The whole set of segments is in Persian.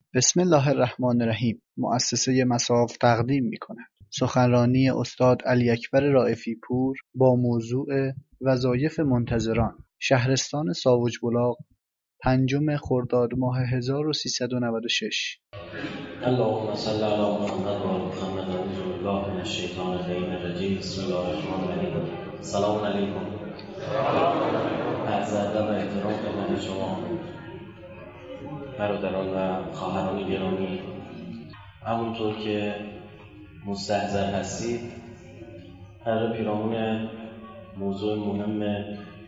بسم الله الرحمن الرحیم. مؤسسه مصاف تقدیم می‌کند سخنرانی استاد علی اکبر رائفی پور با موضوع وظایف منتظران، شهرستان ساوجبلاغ، 5 خرداد ماه 1396. اللهم صل علی محمد و آل محمد. اعوذ بالله من الشیطان الرجیم. بسم الله الرحمن الرحیم. سلام علیکم. عرض ادب و احترام خدمت شما برادران و خواهران گرامی. همونطور که مستحضر هستید، قرار پیرامون موضوع مهم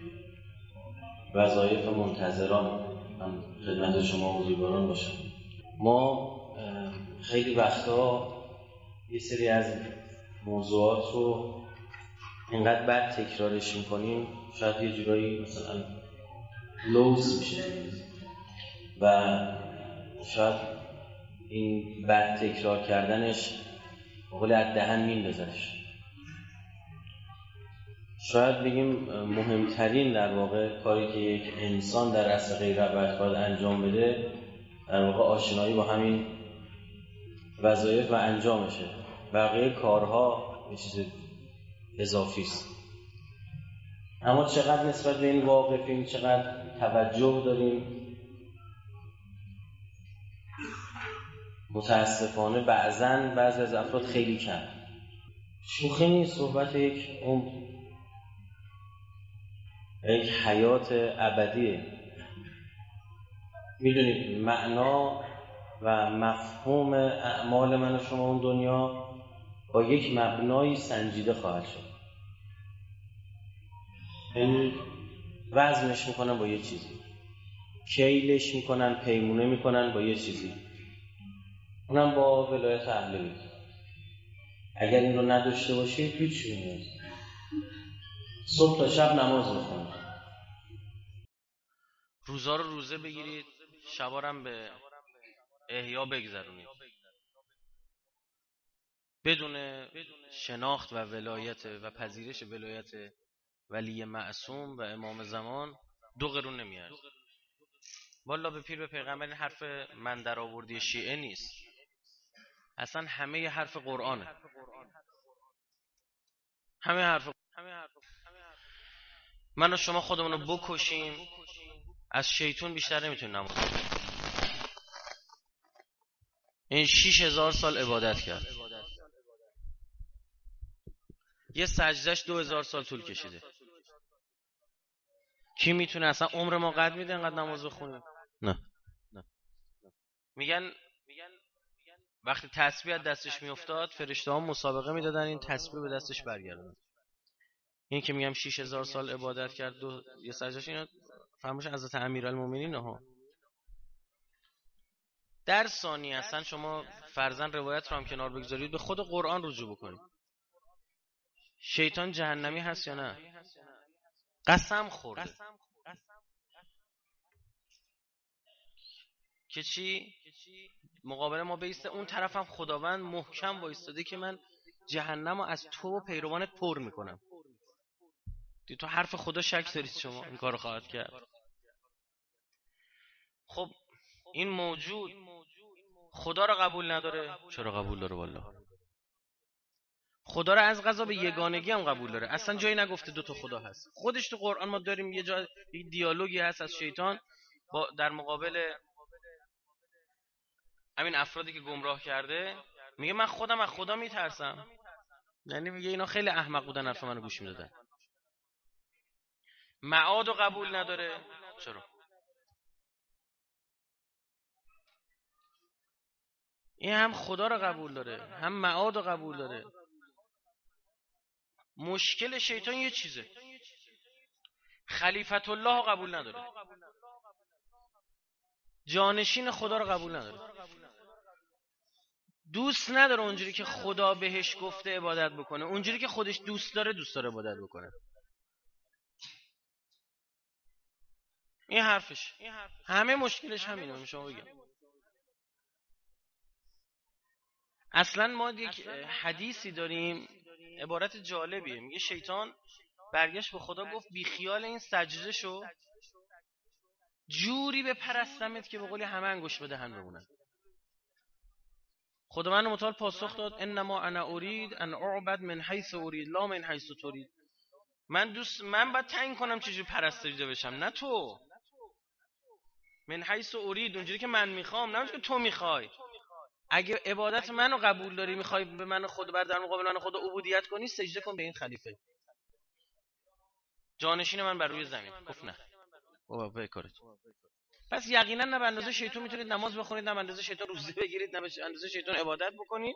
وظایف منتظران خدمت شما حضورباران باشم. ما خیلی وقتا یه سری از موضوعات رو اینقدر بد تکرارش میکنیم، شاید یه جورایی مثلا لوز میشه و شاید این بد تکرار کردنش بقول از دهن میندازش. شاید بگیم مهمترین در واقع کاری که یک انسان در عصر غیرت باید انجام بده در واقع آشنایی با همین وظایف و انجامشه. بقیه کارها یه چیز اضافی است. اما چقدر نسبت به این واقفیم، چقدر توجه داریم؟ متاسفانه بعضی از افراد خیلی کم. شوخی نیست، صحبت یک حیات ابدیه. میدونید معنا و مفهوم اعمال من و شما اون دنیا با یک مبنای سنجیده خواهد شد. یعنی وزنش میکنن با یه چیزی، کیلش میکنن، پیمونه میکنن با یه چیزی، اونم با ولایت اهل بیت. اگر این رو نداشته باشید هیچ نیست. صبح تا شب نماز بخونید، روزا رو روزه بگیرید، شبا رو به احیا بگذرونید، بدون شناخت و ولایت و پذیرش ولایت ولی معصوم و امام زمان 2 قرون نمیارزه. والا به پیر به پیغمبر این حرف من در آوردی شیعه نیست، اصلا همه حرف قرآنه. همه حرف من و شما خودمون رو بکشیم، از شیطون بیشتر نمیتونیم نماز بخونیم. این 6000 سال عبادت کرد، یه سجدش 2000 سال طول کشیده. کی میتونه اصلا عمر ما قد میده انقدر نماز بخونیم؟ نه. میگن وقتی تسبیح از دستش میافتاد فرشته ها مسابقه میدادن این تسبیح به دستش برگردونه. این که میگم 6000 سال عبادت کرد یه سجدش، اینا فرموش حضرت امیرالمومنین ها. در ثانی اصلا شما فرضاً روایت رو هم کنار بگذارید، به خود قرآن رجوع بکنید. شیطان جهنمی هست یا نه؟ قسم خورده که چی؟ مقابل ما بیسته، اون طرفم خداوند محکم وایستاده که من جهنم رو از تو و پیروانت پر میکنم. تو حرف خدا شک دارید شما این کارو خواهد کرد؟ خب این موجود خدا رو قبول نداره. چرا قبول داره؟ والله خدا رو از قضا به یگانگی هم قبول داره. اصلا جایی نگفته 2 تا خدا هست. خودش تو قرآن ما داریم یه جای دیالوگی هست از شیطان با در مقابل همین افرادی که گمراه کرده. میگه من خودم از خدا میترسم. یعنی میگه اینا خیلی احمق بودن حرف منو گوش میدادن. معاد رو قبول نداره. چرا؟ این هم خدا رو قبول داره هم معاد رو قبول داره. مشکل شیطان یه چیزه، خلیفت الله رو قبول نداره، جانشین خدا رو قبول نداره. دوست نداره اونجوری که خدا بهش گفته عبادت بکنه، اونجوری که خودش دوست داره عبادت بکنه. این حرفش. همه مشکلش همینه. شما بگم اصلا ما یک حدیثی داریم، عبارت جالبیه. میگه شیطان برگشت به خدا گفت بی خیال این سجده شو، جوری به پرستمت که به قولی همه انگوش به دهن بمونن. خدا من متعال پاسخ داد انما انا اريد ان اعبد من حيث اريد لا من حيث تريد. من باید تعیین کنم چجوری پرستیده بشم، نه تو. من حیث ارید، اونجوری که من میخوام، نه اونجوری که تو میخوای. اگه عبادت منو قبول داری، میخوای به من خدا در مقابل من خدا عبودیت کنی، سجده کن به این خلیفه، جانشین من بر روی زمین. گفت نه بابا بکارید. پس یقینا نه به اندازه شیطان میتونید نماز بخونید، نه به اندازه شیطان روزه بگیرید، نه به اندازه شیطان عبادت بکنید.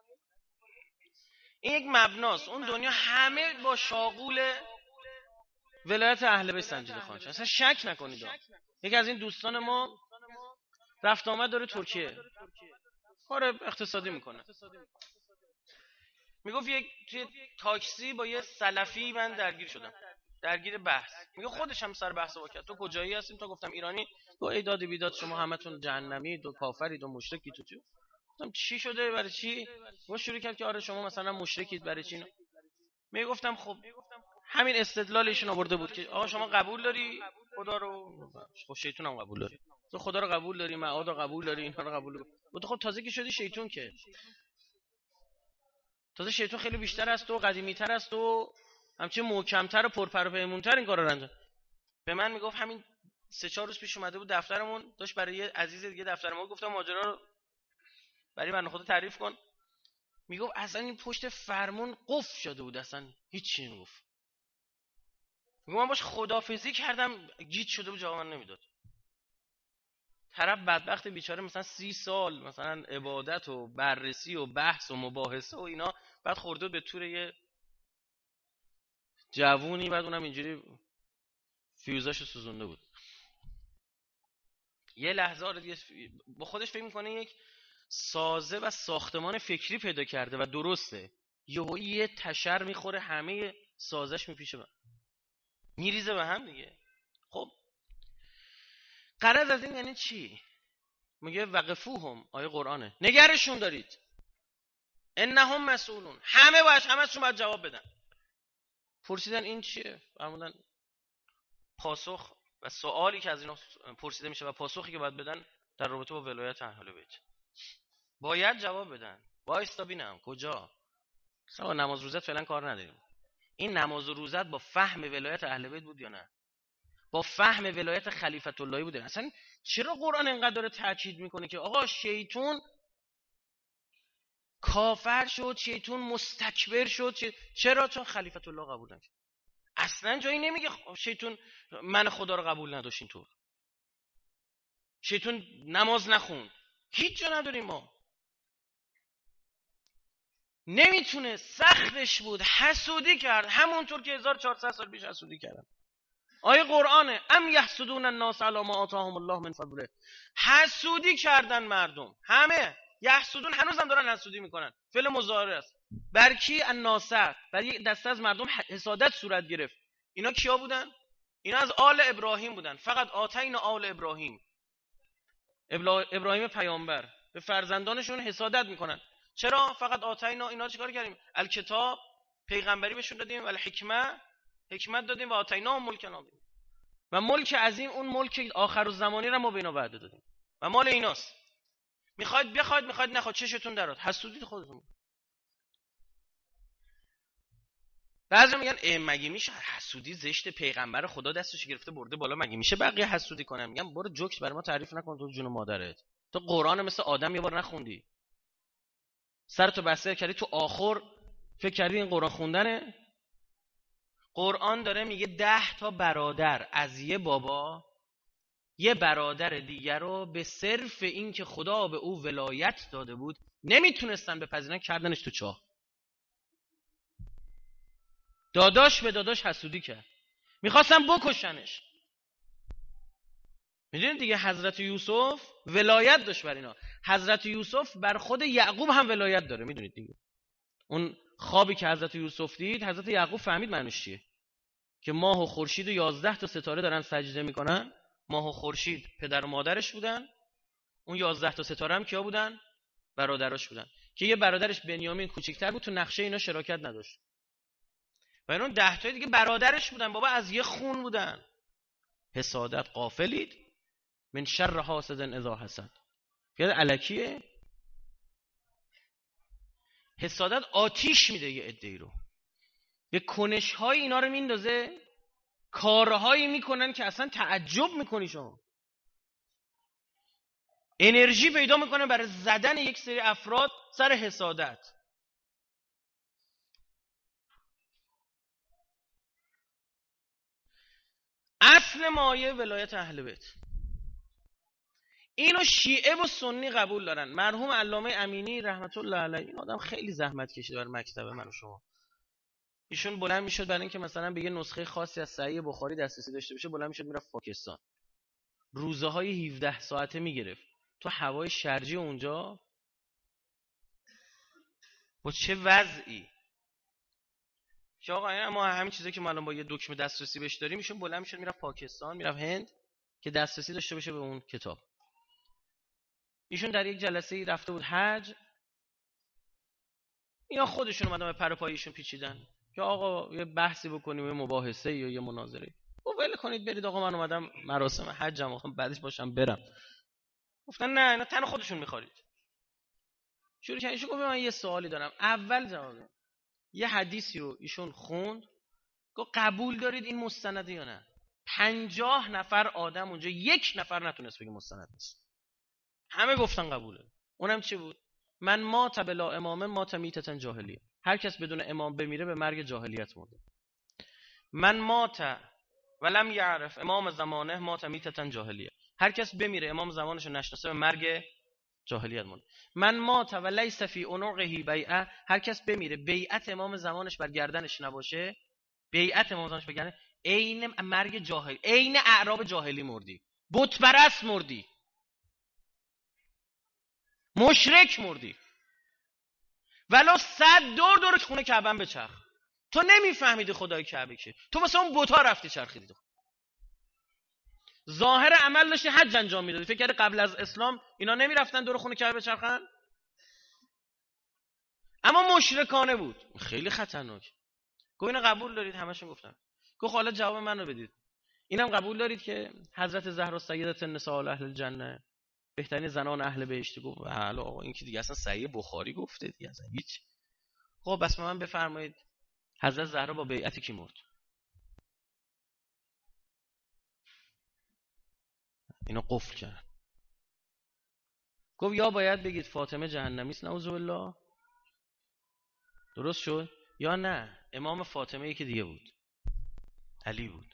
این یک مبناست. اون دنیا همه با شاغول ولایت اهل بیت سنجیده خواهند شد، اصلا شک نکنید. یکی از این دوستان ما رفت آمد داره ترکیه، کار اقتصادی میکنه. میگفت توی تاکسی با یه سلفی من درگیر شدم، درگیر بحث. میگه خودش هم سر بحث واکد. تو کجایی هستیم؟ تا گفتم ایرانی. تو ایداد بیداد شما همتون جهنمی، تو کافرید و مشرکید. تو گفتم چی شده؟ برای چی؟ ما شروع کرد که آره شما مثلا مشرکید، برای چی؟ میگفتم خب همین استدلال ایشون آورده بود که آقا شما قبول داری خدا رو، خب شیطان هم قبول داری، تو خدا رو قبول داری، معاد رو قبول داری، اینها رو قبول داری. بود خب تازه که شدی شیطان، که تازه شیطان خیلی بیشتر است و قدیمی‌تر است و همچین محکم‌تر و پرپر و پیمون‌تر این کارا رو انجام. به من میگفت همین 3-4 روز پیش اومده بود دفترمون، داشت برای یه عزیز دیگه دفتر ما، گفتم ماجرا رو برای من خدا تعریف کن. میگفت اصلا این پشت فرمون قفل شده بود، اصلا هیچ نمیگفت. میگم من باش خدافظی کردم، گیج شده بود، جواب من نمیداد. طرف بدبخت بیچاره مثلا 30 سال مثلا عبادت و بررسی و بحث و مباحثه و اینا، بعد خورده به تور یه جوونی، بعد اونم اینجوری فیوزاشو سوزونده بود. یه لحظه دیگه با خودش فکر میکنه یک سازه و ساختمان فکری پیدا کرده و درسته، یه تشر میخوره، همه سازش میپیشه میریزه به هم دیگه. خب غرض از این یعنی چی؟ میگه وقفوهم، آیه قرآنه، نگرشون دارید، انهم مسئولون، همه‌شون باید جواب بدن. پرسیدن این چیه؟ فرمودن پاسخ و سوالی که از اینا پرسیده میشه و پاسخی که باید بدن در رابطه با ولایت اهل بیت باید جواب بدن. وایستا ببینم کجا؟ سوا نماز روزت فعلا کار نداریم. این نماز و روزت با فهم ولایت اهل بیت بود یا نه؟ با فهم ولایت خلیفت اللهی بوده؟ اصلا چرا قرآن اینقدر داره تاکید میکنه که آقا شیطان کافر شد، شیطان مستکبر شد؟ چرا؟ چون خلیفت الله قبول نکرد. اصلا جایی نمیگه شیطان من خدا رو قبول نداشت، اینطور شیطان نماز نخوند، هیچ جا نداریم ما. نمیتونه، سختش بود، حسودی کرد، همونطور که 1400 سال پیش حسودی کردن. آیه قرآنه ام یحسدون الناس علی ما آتاهم الله من فضله. حسودی کردن مردم، همه یحسدون، هنوزم دارن حسودی میکنن، فعل مضارع است. بر کی؟ الناس، بر یک دسته از مردم حسادت صورت گرفت. اینا کیا بودن؟ اینا از آل ابراهیم بودن. فقط آتینا آل ابراهیم، ابراهیم پیامبر به فرزندانشون حسادت میکنن. چرا فقط آتینا؟ اینا چیکار کردیم؟ الکتاب، پیغمبری بهشون دادیم، ولی حکمت دادیم، و آتینا ملک عظیم، و ملک عظیم، اون ملک آخرالزمانی رو ما به اینا وعده دادیم و مال ایناست. میخواید بخواید، میخواید نخواید، چشتون درات. حسودید خودتون. بعضی میگن مگه میشه حسودی زشت؟ پیغمبر خدا دستش گرفته برده بالا، مگه میشه بقیه حسودی کنن؟ میگم برو جوکس برای ما تعریف نکن تو جون مادرت. تو قرآن مثل آدم یه بار نخوندی، سرتو بسته کردی تو آخر، فکر کردی این قرآن خوندنه؟ قرآن داره میگه 10 تا برادر از یه بابا یه برادر دیگر رو به صرف این که خدا به او ولایت داده بود نمیتونستن بپذیرن، کردنش تو چاه. داداش به داداش حسودی کرد، میخواستن بکشنش. میدونید دیگه حضرت یوسف ولایت داشت بر اینا. حضرت یوسف بر خود یعقوب هم ولایت داره. میدونید دیگه اون خوابی که حضرت یوسف دید، حضرت یعقوب فهمید معنیش چیه، که ماه و خورشید و 11 تا ستاره دارن سجده میکنن. ماه و خورشید پدر و مادرش بودن، اون 11 تا ستاره هم کیا بودن؟ برادراش بودن، که یه برادرش بنیامین کوچیک‌تر بود، تو نقشه اینا شراکت نداشت، و اون 10 تا دیگه برادرش بودن، بابا از یه خون بودن. حسادت غافلید من شر حاسد اذا حسد. یاد الکیه. حسادت آتیش میده یه عده‌ای رو، به کنش‌های اینا رو میندازه، کارهایی میکنن که اصلا تعجب میکنی شما. انرژی پیدا میکنه برای زدن یک سری افراد سر حسادت. اصل مایه ولایت اهل بیت، اینو شیعه و سنی قبول دارن. مرحوم علامه امینی رحمت الله علیه، این آدم خیلی زحمت کشید برای مکتب من و شما. ایشون بلند میشد برای اینکه مثلا به یه نسخه خاصی از صحیح بخاری دسترسی داشته باشه، بلند میشد میرفت پاکستان، روزه های 17 ساعته میگرفت تو هوای شرجی اونجا، با چه وضعی که آقا ما همین چیزایی که ما الان با یه دکمه دسترسی بهش داریم، ایشون بلند میشد میرفت پاکستان، میرفت هند که دسترسی داشته باشه به اون کتاب. ایشون در یک جلسه رفته بود حج، اینا خودشون اومدن به پر و پایشون پیچیدن که آقا یه بحثی بکنیم، یه مباحثه یا یه مناظره. او ول کنید برید آقا، من اومدم مراسم حجم آخه بعدش باشم برم. گفتن نه اینا تن خودشون میخورید. شروع کردن. ایشون گفت من یه سوالی دارم. اول جواب یه حدیثی رو ایشون خوند، گفت قبول دارید این مستنده یا نه؟ 50 نفر آدم اونجا یک نفر نتونست بگه مستند نیست، همه گفتن قبوله. اونم چی بود؟ من مات بلا امامه مات میتة جاهلیه، هر کس بدون امام بمیره به مرگ جاهلیت مرده. من مات ولم یعرف امام زمانه مات میتة جاهلیه، هر کس بمیره امام زمانش رو نشناسه به مرگ جاهلیت مرده. من مات و لیس فی عنقه بیعه، هر کس بمیره بیعت امام زمانش بر گردنش نباشه، بیعت امام زمانش بر گردن، عین مرگ جاهلی، عین اعراب جاهلی مردی، بت پرست مردی، مشرک مردی، ولو 100 دور خونه کعبه بچرخ. تو نمیفهمیدی خدای کعبه که تو مثلا اون بت‌ها رفتی چرخیدی. ظاهر عمل داشتی حج انجام میدادی، فکر کردی قبل از اسلام اینا نمیرفتن دور خونه کعبه بچرخن؟ اما مشرکانه بود، خیلی خطرناک. گفت اینو قبول دارید؟ همشون گفتن. گفت حالا جواب منو بدید، اینم قبول دارید که حضرت زهرا سیدة النساء اهل الجنه، بهترین زنان اهل بهشت؟ گفت بله آقا این که دیگه اصلا صحیح بخاری گفته دیگه اصلا هیچ. خب بس من بفرمایید حضرت زهرا با بیعت کی مرد؟ اینا قفل کردن. گفت یا باید بگید فاطمه جهنمی است نعوذ بالله، درست شد، یا نه امام فاطمه یکی دیگه بود، علی بود.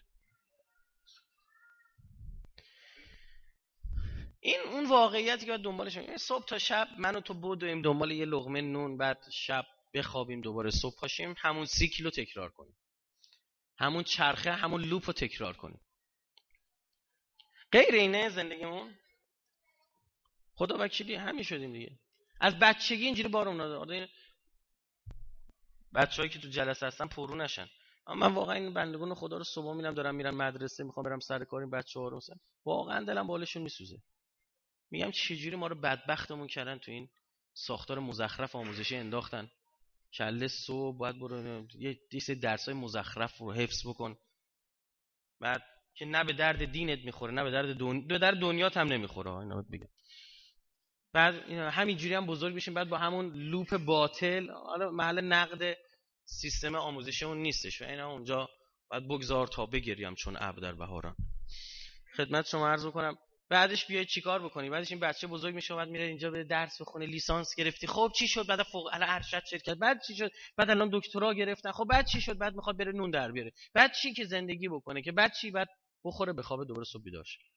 این اون واقعیتی که باید دنبالش باشیم. صبح تا شب من و تو بدویم دنبال یه لقمه نون، بعد شب بخوابیم دوباره صبح پاشیم همون سیکل رو تکرار کنیم، همون چرخه همون لوپ رو تکرار کنیم. غیر اینه زندگیمون. خدا وکیلی همین شدیم دیگه. از بچگی اینجوری بارون داده. بچه‌هایی که تو جلسه هستن پرو نشن. اما من واقعا این بندگان خدا رو صبح میبینم دارم میرن مدرسه، میخوام برم سر کار، این بچه‌ها رو مثلا واقعا دلم بالشون میسوزه. میگم چجوری ما رو بدبختمون کردن تو این ساختار مزخرف آموزشی انداختن. کله صبح باید برو یه دیسه درسای مزخرف رو حفظ بکن، بعد که نه به درد دینت میخوره نه به درد دنیات هم نمیخوره. اینا بگم بعد همینجوری هم بزرگ بشیم، بعد با همون لوپ باطل. حالا محل نقد سیستم آموزشیمون نیستش و اینا اونجا باید بگذار تا بگریم چون ابر در بهاران. خدمت شما عرض می‌کنم بعدش بیای چیکار بکنی؟ بعدش این بچه بزرگ میشه بعد میره اینجا به درس بخونه، لیسانس گرفتی، خب چی شد؟ بعد فوق العاده ارشد شرکت، بعد چی شد؟ بعد الان دکترا گرفتن، خب بعد چی شد؟ بعد میخواد بره نون در بیاره، بعد چی که زندگی بکنه که بعد چی؟ بعد بخوره بخوابه دوباره صبح بیدار شه.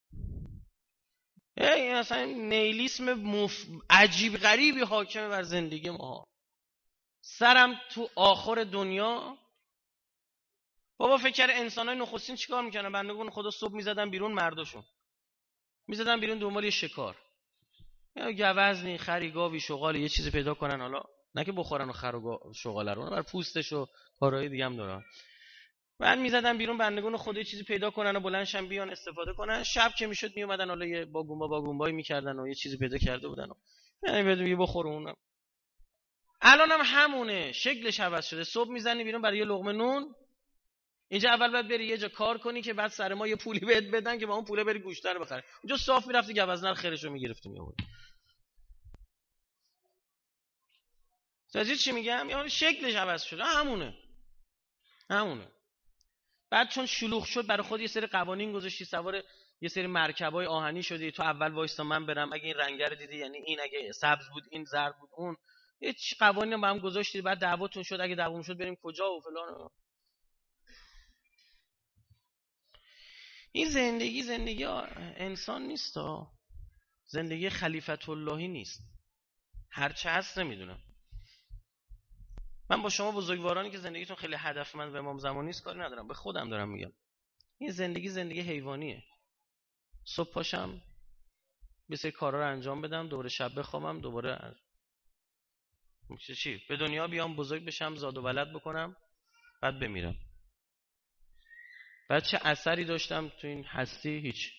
این اصلا نیلیسم عجیب غریبی حاکمه بر زندگی ما. سرم تو آخر دنیا. بابا فکر انسانای نخستین چیکار میکنن؟ بندگان خدا صبح میزدن بیرون، مرداشون میزدن بیرون دنبال یه شکار، یا گوزنی، خری، گاوی، شغال، یه چیزی پیدا کنن، حالا نه که بخورن و خر و شغال رو، بر پوستش و کارهای دیگه هم دارن. بعد میزدن بیرون بندگان خدا یه چیزی پیدا کنن و بلندشن بیان استفاده کنن. شب که میشد میومدن حالا یه باگونبایی میکردن و یه چیزی پیدا کرده بودن و یعنی بدون یه بخوره اونم. الان هم همونه، شکلش عوض شده. صبح میزنی بیرون برای یه لقمه نون، اینجا اول باید بری یه جا کار کنی که بعد سر ما یه پولی بهت بدن که با اون پوله بری گوشت رو بخری. اونجا صاف میرفتی گوزنه خیرشو میگرفتی میآوردی. متوجه چی میگم؟ یعنی شکلش عوض شده، همونه. بعد چون شلوغ شد برای خود یه سری قوانین گذاشتی، سوار یه سری مرکبای آهنی شدی، تو اول وایستا من برم، اگه این رنگ رو دیدی یعنی این، اگه سبز بود این، زرد بود اون، هیچ قوانین با هم گذاشتی. بعد دعواتون شد، اگه دعوام شد بریم کجا و فلان. این زندگی انسان نیست، زندگی خلیفت اللهی نیست. هرچه هست نمیدونم. من با شما بزرگوارانی که زندگیتون خیلی هدفمند و امام زمانی نیست کاری ندارم، به خودم دارم میگم. این زندگی حیوانیه. صبح پاشم یه سری کارا رو انجام بدم، دوباره شب بخوابم، دوباره چی به دنیا بیام، بزرگ بشم، زاد و ولد بکنم، بعد بمیرم. بعد چه اثری داشتم تو این هستی؟ هیچ.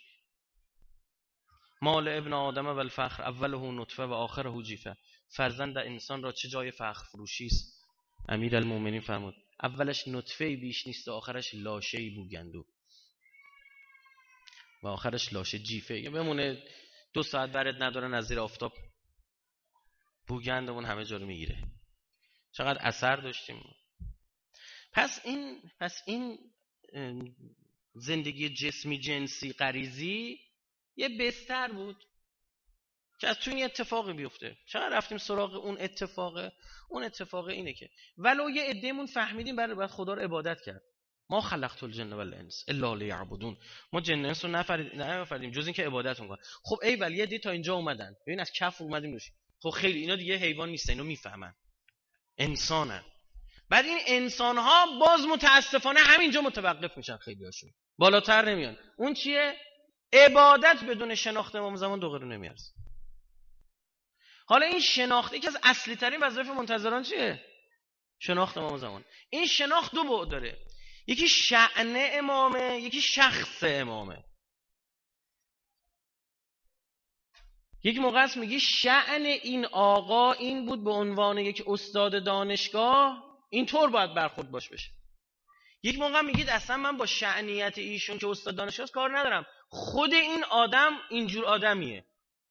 مال ابن آدم و الفخر اوله نطفه و آخره جیفه. فرزند انسان را چه جای فخر فروشی است. امیرالمومنین فرمود اولش نطفه بیش نیست و آخرش لاشه بوگندو و آخرش لاشه جیفه. یا بمونه 2 ساعت برد ندارن از زیر آفتاب بوگندمون همه جا رو میگیره. چقدر اثر داشتیم. پس این زندگی جسمی جنسی غریزی یه بستر بود که از تو این اتفاقی بیفته. چقدر رفتیم سراغ اون اتفاق اینه که ولو یه عده‌مون فهمیدیم برای خدا رو عبادت کرد. ما خلقت الجن والانس الا لیعبدون. ما جن انس رو نفردیم جز این که عبادتون کنن. خب ایول یه دی تا اینجا اومدن، ببین از کف اومدیم روش. خب خیلی اینا دیگه حیوان نیستن، اینو میفهمن، انسانن. بعد این انسان‌ها باز متاسفانه همینجا متوقف میشن، خیلی‌هاشون بالاتر نمیان. اون چیه؟ عبادت بدون شناخت امام زمان دو قرون نمیارزه. حالا این شناخت یکی از اصلی ترین وظایف منتظران چیه؟ شناخت امام زمان. این شناخت 2 بعد داره، یکی شأن امامه، یکی شخص امامه. یک موقع است میگی شأن این آقا این بود به عنوان یک استاد دانشگاه اینطور باید برخورد باش بشه. یک موقع میگید اصلا من با شأنیت ایشون که استاد دانشگاه کار ندارم، خود این آدم اینجور آدمیه.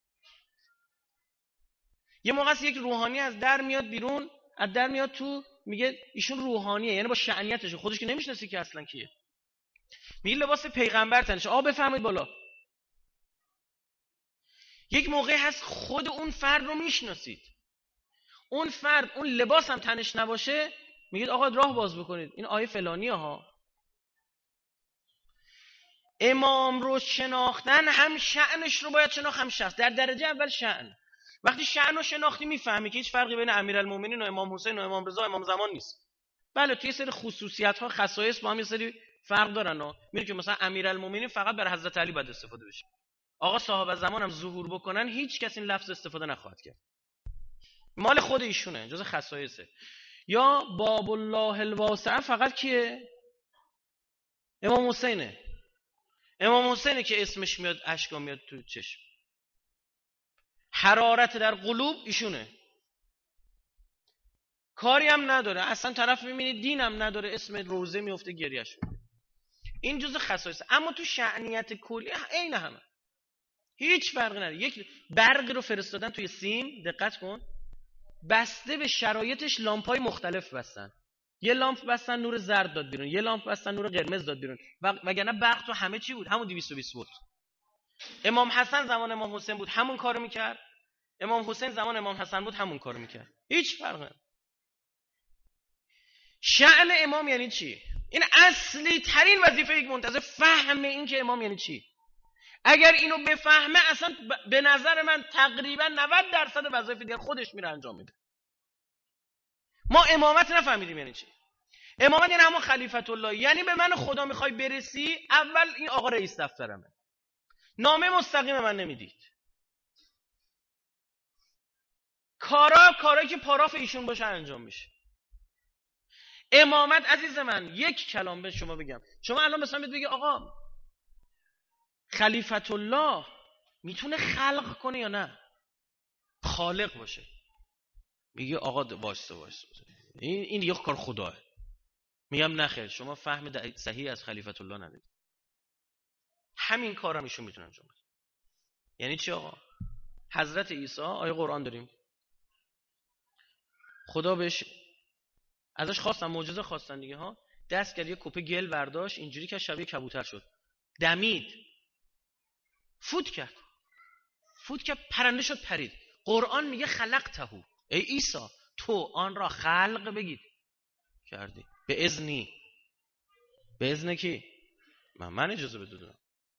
یه موقع است یک روحانی از در میاد بیرون، از در میاد تو، میگه ایشون روحانیه، یعنی با شأنیتش، خودش که نمیشناسی که اصلا کیه. میگه لباس پیغمبر تنشه، بفرمایید بالا. یک موقع هست خود اون فرد رو میشناسید، اون فرد اون لباس هم تنش نباشه، میگید آقا راه باز بکنید، این آیه فلانیه ها. امام رو شناختن هم شأنش رو باید شناخت، هم شخص. در درجه اول شأن. وقتی شأن رو شناختی میفهمی که هیچ فرقی بین امیرالمومنین و امام حسین و امام رضا و امام زمان نیست. بله توی سری خصوصیت ها خصایص با هم یه سری فرق دارن ها. میگه که مثلا امیرالمومنین فقط برای حضرت علی باید استفاده بشه. آقا صاحب زمان هم ظهور بکنن هیچ کس این لفظ استفاده نخواهد کرد، مال خود ایشونه، جز خصایصه. یا باب الله الواسع فقط کیه؟ امام حسینه. امام حسینه که اسمش میاد اشکا میاد تو چشم. حرارت در قلوب ایشونه. کاری هم نداره اصلا، طرف میبینی دینم نداره اسم روزه میفته گریهش. این جز خصایص. اما تو شأنیت کلی عین همه، هیچ فرقی نداره. یک برقی رو فرستادن توی سیم، دقت کن، بسته به شرایطش لامپای مختلف بستن. یه لامپ بستن نور زرد داد بیرون، یه لامپ بستن نور قرمز داد بیرون، وگرنه برق تو همه چی بود همون 220 ولت. امام حسن زمان امام حسین بود همون کارو میکرد، امام حسین زمان امام حسن بود همون کارو میکرد، هیچ فرقی نداره. شأن امام یعنی چی؟ این اصلی ترین وظیفه یک منتظر، فهم این که امام یعنی چی. اگر اینو بفهمه اصلا به نظر من تقریبا 90% وظایف دیگر خودش میره انجام میده. ما امامت نفهمیدیم یعنی چی. امامت یعنی همون خلیفت الله، یعنی به من خدا میخوای برسی، اول این آقا رئیس دفترمه، نامه مستقیم من نمیدید، کارایی که پاراف ایشون باشه انجام میشه. امامت عزیز من یک کلام به شما بگم، شما الان مثلا بگی آقا خلیفت الله میتونه خلق کنه یا نه؟ خالق باشه. میگه آقا واسه این دیگه کار خداه. میگم نخیر، شما فهم صحیح از خلیفت الله ندید. همین کارم ایشون میتونه انجام بده. یعنی چی آقا؟ حضرت عیسی آیه قرآن داریم، خدا بهش ازش خواستن، معجزه خواستن دیگه ها. دست کرد یه کوپه گل برداشت، اینجوری که شبیه کبوتر شد، دمید، فوت کرد، پرنده شد، پرید. قرآن میگه خلقته، ای عیسی تو آن را خلق بگید کردی به اذنی. به اذن کی؟ من اجازه بدادم.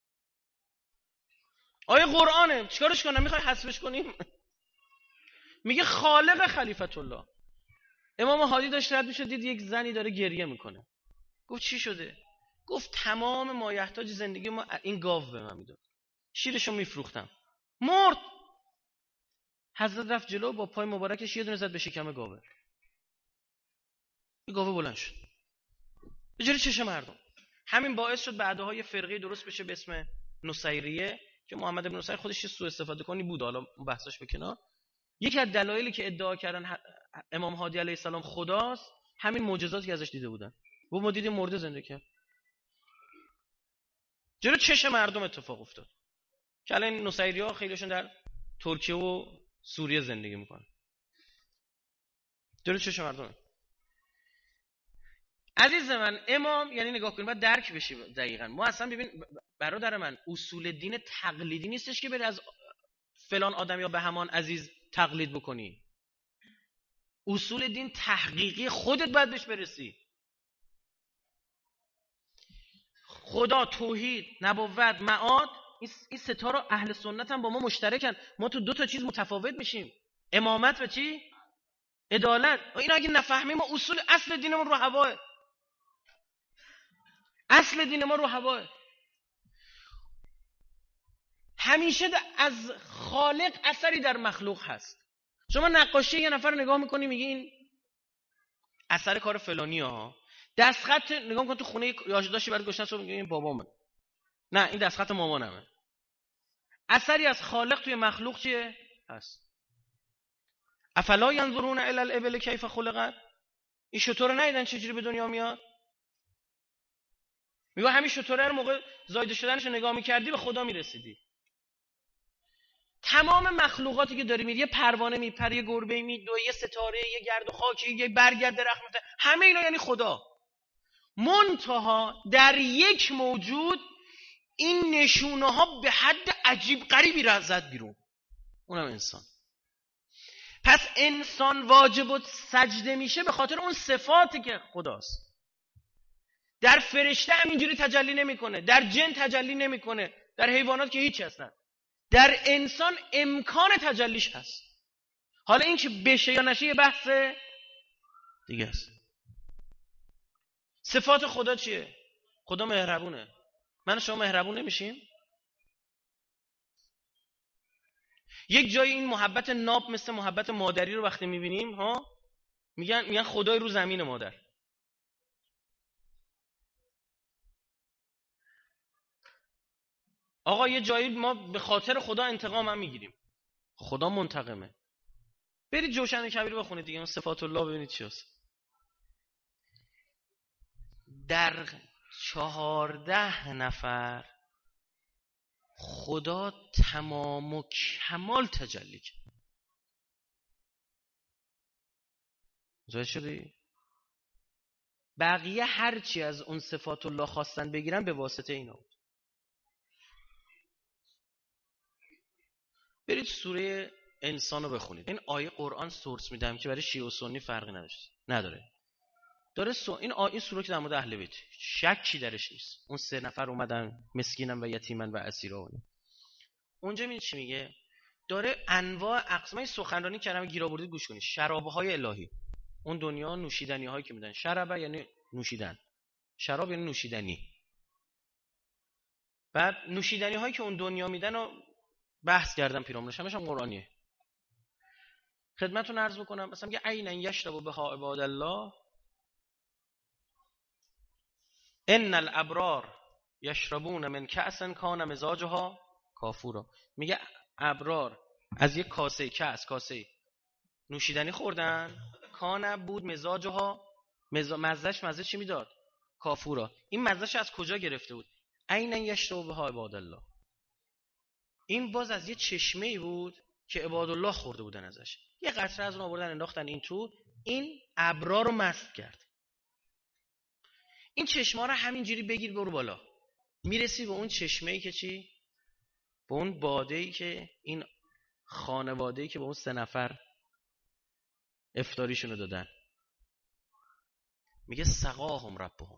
آیه قرآنه، چیکارش کنم؟ میخوای حذفش کنیم؟ میگه خالق خلیفت الله. امام هادی داشت رد میشد، دید یک زنی داره گریه میکنه. گفت چی شده؟ گفت تمام مایحتاج زندگی ما این گاو به من میداد، شیرشو میفروختم، مرد. حضرت رفت جلو، با پای مبارکش یه دونه زد به شکم گاوه. این گاوه بلند شد به جلوی چشم مردم. همین باعث شد بعدها یه فرقه درست بشه به اسم نصیریه که محمد بن نصیر خودش سوء استفاده کنی بود، حالا بحثش به کنار. یکی از دلایلی که ادعا کردن امام هادی علیه السلام خداست همین معجزاتی که ازش دیده بودن. و ما دیدیم مرده زنده کرد، جلو چشم مردم اتفاق افتاد. که الان نصیری‌ها خیلیشون در ترکیه و سوریه زندگی میکنن. جلو چشم مردم. عزیز من، امام یعنی نگاه کنید باید درک بشی دقیقاً. ما اصلا ببین برادر من، اصول دین تقلیدی نیستش که بری از فلان آدم یا به همان عزیز تقلید بکنی. اصول دین تحقیقی، خودت باید بهش برسی. خدا، توحید، نبوت، معاد، این ستا رو اهل سنت هم با ما مشترکن. ما تو دو تا چیز متفاوت میشیم، امامت و چی؟ عدالت. اینا اگه نفهمیم ما اصل دینمون رو هواه. اصل دین ما رو هواه. همیشه از خالق اثری در مخلوق هست. شما نقاشی یه نفر نگاه میکنی میگی این اثر کار فلانی ها، دستخط نگاه میکنی تو خونه یادداشتی برای گشتن میگی این بابامه، نه این دستخط مامانمه. اثری از خالق توی مخلوق چیه؟ هست. افلا ینظرون الی الابل کیف خلقت. این شتر رو ندیدن چجوری به دنیا میاد؟ میگه همین شتر رو موقع زایده شدنش رو نگاه میکردی به خدا میرسیدی. تمام مخلوقاتی که داری یه پروانه میپره، یه گربه میدوه، یه ستاره، یه گرد و خاکی، یه برگ درخت میپره، همه اینا یعنی خدا. منتها در یک موجود این نشونه ها به حد عجیب غریبی را زد بیرون، اونم انسان. پس انسان واجب سجده میشه به خاطر اون صفاتی که خداست. در فرشته هم اینجوری تجلی نمیکنه، در جن تجلی نمیکنه، در حیوانات که هیچ هستن. در انسان امکان تجلیش هست. حالا این که بشه یا نشه یه بحث دیگه است. صفات خدا چیه؟ خدا مهربونه. من و شما مهربون نمیشیم؟ یک جای این محبت ناب مثل محبت مادری رو وقتی میبینیم ها، میگن خدای رو زمین مادر. آقا یه جایی ما به خاطر خدا انتقام هم میگیریم، خدا منتقمه. برید جوشن کبیر بخونید دیگه، صفات الله ببینید چی هست. در 14 نفر خدا تمام و کمال تجلی کرد. متوجه شدی؟ بقیه هرچی از اون صفات الله خواستن بگیرن به واسطه اینا بود. برید سوره انسان رو بخونید. این آیه قرآن سورس میدم که برای شیعه و سنی فرقی نداره. داره این سوره که در مورد اهل بیت شکی درش نیست. اون 3 نفر اومدن مسکینن و یتیمن و اسیرا. اونجا میبینید چی میگه؟ داره انواع اقسام سخنرانی کردن، گیر آوردید گوش کنید. شراب‌های الهی، اون دنیا نوشیدنی‌هایی که میدن. شرابه یعنی نوشیدن، شراب یعنی نوشیدنی. بعد نوشیدنی‌هایی که اون دنیا میدن و بحث کردم پیرامونش، همش هم قرآنیه. خدمتتون عرض بکنم مثلا میگه عینا یشرب بها عباد الله ان الابرار یشربون من کأس کان مزاجها کافورا. میگه ابرار از یک کاسه نوشیدنی خوردن، کان بود مزاجها، مزهش مزه چی میداد؟ کافورا. این مزهش از کجا گرفته بود؟ عینا یشرب بها عباد الله. این باز از یه چشمه‌ای بود که عباد الله خورده بودن ازش. یه قطره از اون آوردن انداختن این تو، این ابرار رو مست کرد. این چشمه رو همینجوری بگیر برو بالا، میرسی به اون چشمه‌ای که چی؟ به اون باده‌ای که این خانواده‌ای که به اون 3 نفر افطاریشونو دادن. میگه سقاهم ربهم.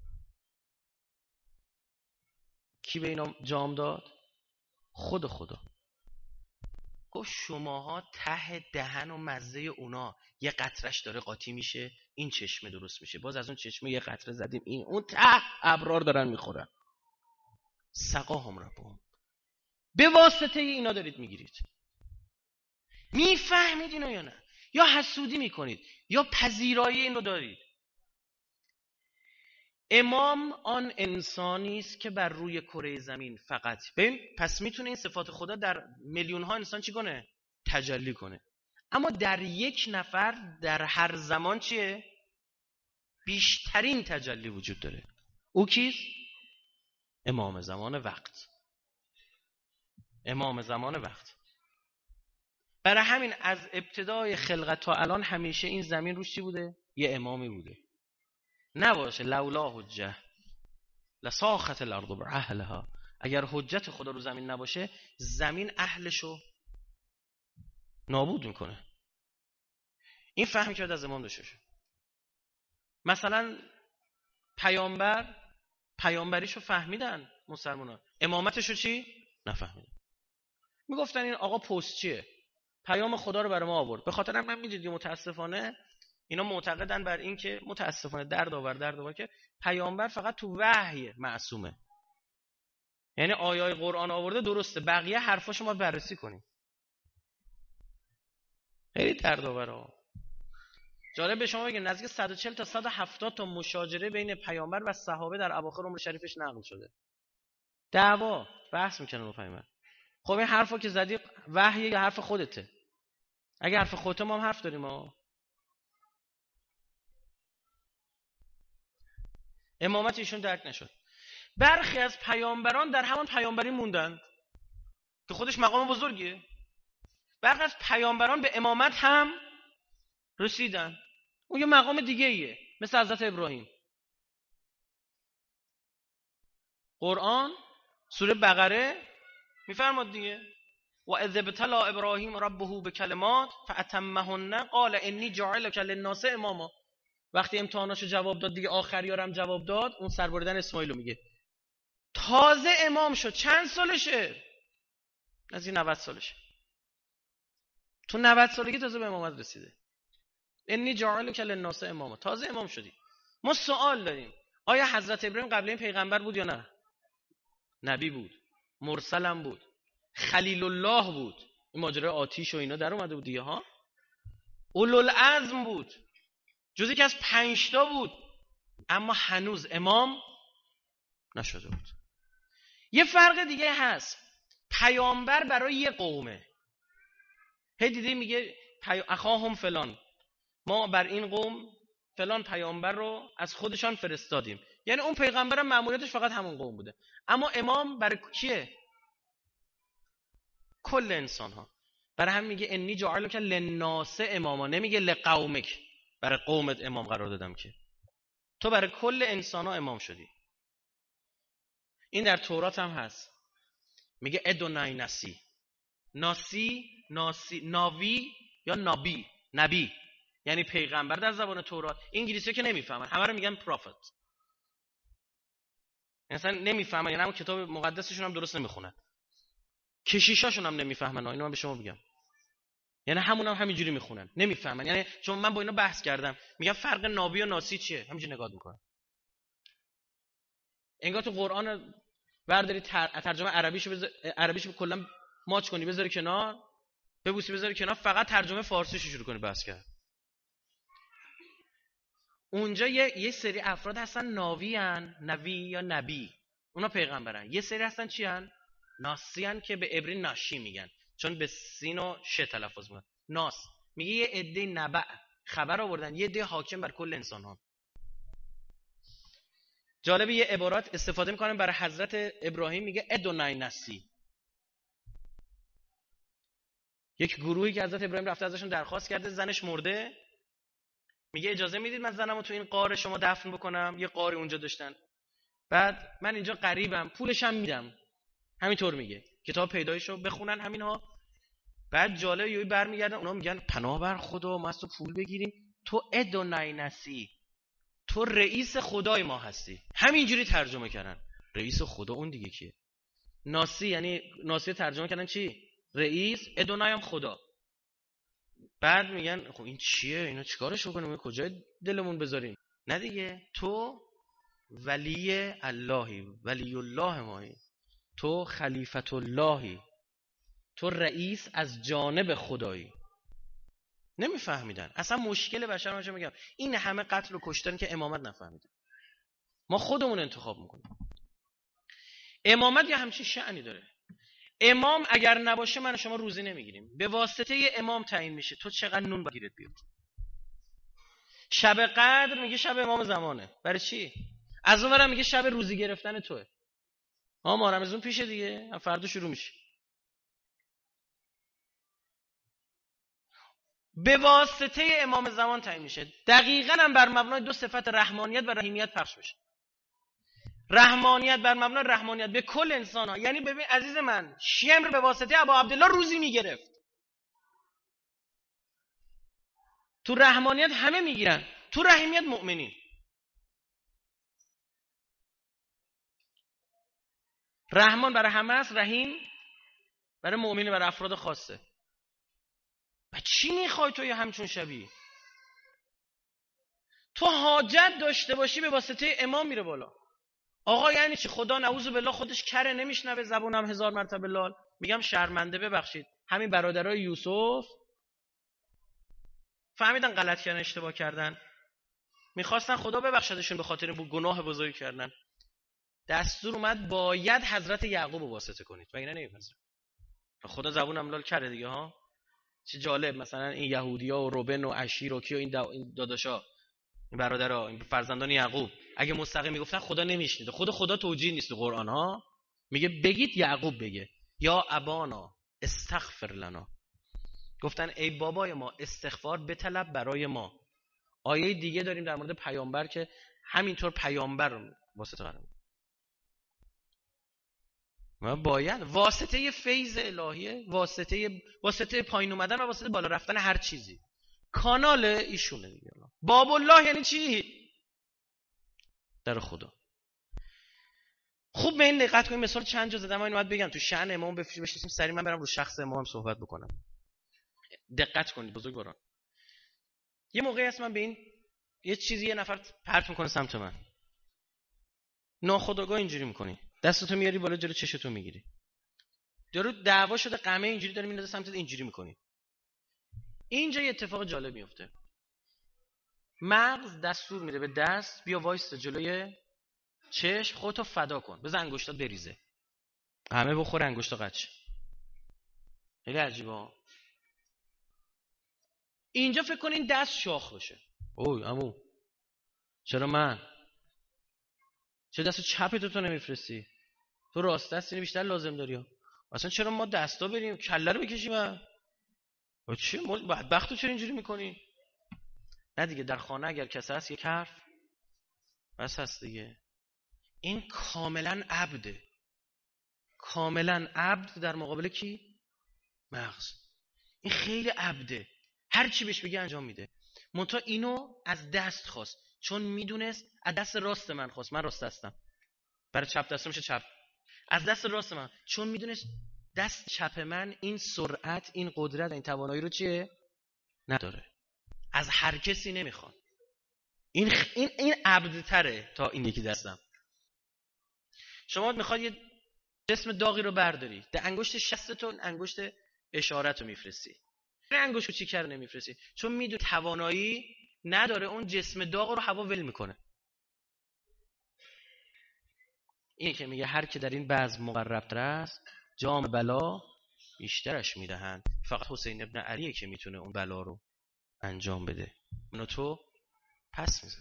کی به اینا جام داد؟ خدا. گفت شماها ته دهن و مزه اونا یه قطرش داره قاطی میشه، این چشمه درست میشه، باز از اون چشمه یه قطره زدیم، این اون ته ابرار دارن میخورن. سقاهم ربهم. به واسطه اینا دارید میگیرید. میفهمید اینو یا نه؟ یا حسودی میکنید یا پذیرایی اینو دارید؟ امام آن انسانی است که بر روی کره زمین فقط ببین، پس میتونه این صفات خدا در میلیون ها انسان چی کنه؟ تجلی کنه. اما در یک نفر در هر زمان چیه؟ بیشترین تجلی وجود داره. او کیست؟ امام زمان وقت. امام زمان وقت. برای همین از ابتدای خلقت تا الان همیشه این زمین روش چی بوده؟ یه امامی بوده. نباشه لولا حجه لساخت الارض باهلها. اگر حجت خدا رو زمین نباشه، زمین اهلشو نابود میکنه. این فهمی که از امام داشته باشه. مثلا پیامبریشو فهمیدن مسلمانان، امامتشو چی؟ نفهمیدن. میگفتن این آقا پستچیه، پیام خدا رو برای ما آورد. به خاطر من میدید متاسفانه اینا معتقدن بر این که متاسفانه درد که پیامبر فقط تو وحی معصومه. یعنی آیای قرآن آورده درسته، بقیه حرفاشو ما بررسی کنیم. خیلی دردآوره. جالب به شما بگم نزدیک 140 تا 170 تا مشاجره بین پیامبر و صحابه در اواخر عمر شریفش نقل شده. دعوا بحث میکنن با پیامبر. خب این حرفو که زدی وحی یا حرف خودته؟ اگه حرف خودته ما هم حرف داریم ما. امامت ایشون درک نشد. برخی از پیامبران در همان پیامبری موندند که خودش مقام بزرگیه. برخی از پیامبران به امامت هم رسیدن، اون یه مقام دیگه ایه، مثل حضرت ابراهیم. قرآن سوره بقره میفرماد دیگه و اذ ابتلی ابراهیم ربه بکلمات فاتمهن قال انی جاعلک للناس اماما. وقتی امتحاناشو جواب داد دیگه، آخریارم جواب داد، اون سربردن اسماعیل رو میگه. تازه امام شد. چند سالشه؟ نزدیک 90 سالشه. تو 90 سالگی تازه به امامت رسیده. انی جاعلک للناس اماما، تازه امام شدی. ما سوال داریم آیا حضرت ابراهیم قبل این پیغمبر بود یا نه؟ نبی بود، مرسلم بود، خلیل الله بود. این ماجرای آتیش و اینا در اومده بود دیگه ها. اولوالعزم بود، جزی که از 5 تا بود، اما هنوز امام نشده بود. یه فرق دیگه هست، پیامبر برای یه قومه. هی دیدی میگه اخاهم فلان، ما بر این قوم فلان پیامبر رو از خودشان فرستادیم. یعنی اون پیغمبر مأموریتش فقط همون قوم بوده. اما امام برای کیه؟ کل انسان ها. برای هم میگه انی جاعلک للناس اماما، نمیگه لقومک برای قومت امام قرار دادم، که تو برای کل انسان ها امام شدی. این در تورات هم هست، میگه ادونای نسی. ناوی یا نبی یعنی پیغمبر در زبان تورات. انگلیسی که نمیفهمن، همه رو میگن پروفت. مثلا نمیفهمن، یعنی همون کتاب مقدسشون هم درست نمیخونن، کشیشاشون هم نمیفهمن. اینو من به شما بگم، یعنی همون هم همینجوری میخونن، نمیفهمن. یعنی چون من با اینا بحث کردم، میگم فرق نابی و ناسی چیه، همینجوری نگاه میکنن. انگار تو قرآن برداری ترجمه عربیشو کلا ماچ کنی بذاری کنار، ببوسی بذاری کنار، فقط ترجمه فارسیشو شروع کنی بحث کرد. اونجا یه سری افراد هستن نوی یا نبی، اونا پیغمبرن. یه سری هستن چی هن؟ ناسی هن که به عبری ناشی میگن، چون به سین و ش تلفظ میکنن. ناس میگه یه عده نبع خبر آوردن، یه عده حاکم بر کل انسان ها. جالب یه عبارات استفاده میکنن برای حضرت ابراهیم، میگه ادونای نسی. یک گروهی که حضرت ابراهیم رفته ازشون درخواست کرده، زنش مرده، میگه اجازه میدید من زنمو تو این غار شما دفن بکنم؟ یه غاری اونجا داشتن. بعد من اینجا غریبم، پولش هم میدم. همینطور میگه. کتاب پیدایشو بخونن همینها. بعد جالب یهو برمیگردن اونا میگن پناه بر خدا ما از تو پول بگیریم، تو ادونای نسی، تو رئیس خدای ما هستی. همینجوری ترجمه کردن. رئیس خدا اون دیگه کیه؟ ناسی، یعنی ناسی ترجمه کردن چی؟ رئیس، ادونای هم خدا. بعد میگن خب این چیه؟ اینا چیکارش بکنیم؟ کجای دلمون بذاریم؟ نه دیگه، تو ولی اللهی، ولی الله مایی، تو خلیفت اللهی، تو رئیس از جانب خدایی. نمیفهمیدن. اصلا مشکل بشر ما میگم این همه قتل و کشتن که امامت نفهمیدن. ما خودمون انتخاب میکنیم. امامت یه همچین شأنی داره. امام اگر نباشه من و شما روزی نمیگیریم. به واسطه امام تعیین میشه تو چقدر نون بگیرت بیاد. شب قدر میگه شب امام زمانه. برای چی؟ از اونورم میگه شب روزی گرفتن توه. ما رمضان پیشه دیگه، فردا شروع میشه. به واسطه امام زمان تعیین میشه. دقیقاً هم بر مبنای دو صفت رحمانیت و رحیمیت پخش میشه. رحمانیت بر مبنای رحمانیت به کل انسان ها. یعنی ببین عزیز من، شمر به واسطه ابا عبدالله روزی میگرفت. تو رحمانیت همه میگیرن، تو رحیمیت مؤمنین. رحمان برای همه است، رحیم برای مؤمنین، برای افراد خاصه. و چی میخوای تو یه همچون شبیه؟ تو حاجت داشته باشی به واسطه امام میره بالا. آقا یعنی چی؟ خدا نعوذ بالله خودش کره نمیشنوه زبونم 1000 مرتبه لال. میگم شرمنده، ببخشید. همین برادرای یوسف فهمیدن غلط کردن، اشتباه کردن، میخواستن خدا ببخشدشون به خاطر گناه بزرگ کردن. دستور اومد باید حضرت یعقوب رو واسطه کنید و اینا نمیپذیرن. خدا زبونم لال کرده دیگه ها. چه جالب، مثلا این یهودیا و روبن و عشیر و کیا، این داداشا، این برادرها، این فرزندان یعقوب اگه مستقیم میگفتن خدا نمیشنید. خدا توجیه نیست تو قرآن ها. میگه بگید یعقوب بگه یا ابانا استغفر لنا. گفتن ای بابای ما استغفار بطلب برای ما. آیه دیگه داریم در مورد پیامبر که همینطور پیامبر رو واسطه قرار میده. ما باید واسطه فیض الهیه، واسطه پایین اومدن و واسطه بالا رفتن هر چیزی کانال ایشونه دیگه. باب الله یعنی چی؟ در خدا. خوب به این دقت کنید. مثال چند جا زدم، اینو باید بگم تو شأن امام بشیم سری من برم رو شخص امام صحبت بکنم. دقت کنید بزرگواران. یه موقعی هست من به این یه چیزی یه نفر پرت میکنه سمت من، ناخودآگاه اینجوری میکنی، دستتو میاری بالا جلو چشتو میگیری، یارو دعوا شده قمه اینجوری داره میندازه سمتت، اینجوری میکنی. اینجا یه اتفاق جالب میفته. مغز دستور میده به دست بیا وایستا جلوی چشم، خودتو فدا کن، بزن انگشتات بریزه، همه بخوره انگشتا قچ. خیلی عجیبه. اینجا فکر کن این دست شاخ باشه. اوی عمو چرا من؟ چرا دست چپ تو نمیفرستی؟ تو راست دستی بیشتر لازم داری ها. اصلا چرا ما دستا بریم کله رو بکشیم؟ و چی بدبختو چرا اینجوری میکنی؟ نه دیگه، در خانه اگر کسی هست یک حرف بس هست دیگه. این کاملا عبده، کاملا عبد در مقابل کی؟ مغز. این خیلی عبده، هر چی بهش بگی انجام میده. منتها اینو از دست خواست چون میدونست از دست راست من خواست، من راست دستم، برای چپ دستم میشه چپ، از دست راست من چون میدونست دست چپ من این سرعت، این قدرت، این توانایی رو چیه؟ نداره. از هر کسی نمیخواد. این عبدتره تا این یکی دستم. شما میخواد یه جسم داغی رو برداری، در انگشت شستتون انگشت اشارت رو میفرستی، این انگشت کوچیک رو نمیفرستی چون میدونی توانایی نداره، اون جسم داغ رو هوا ول میکنه. این که میگه هر که در این بزم مقرب‌تر است جام بلا بیشترش میدهند. فقط حسین ابن علیه که میتونه اون بلا رو انجام بده. منو تو پس میزن،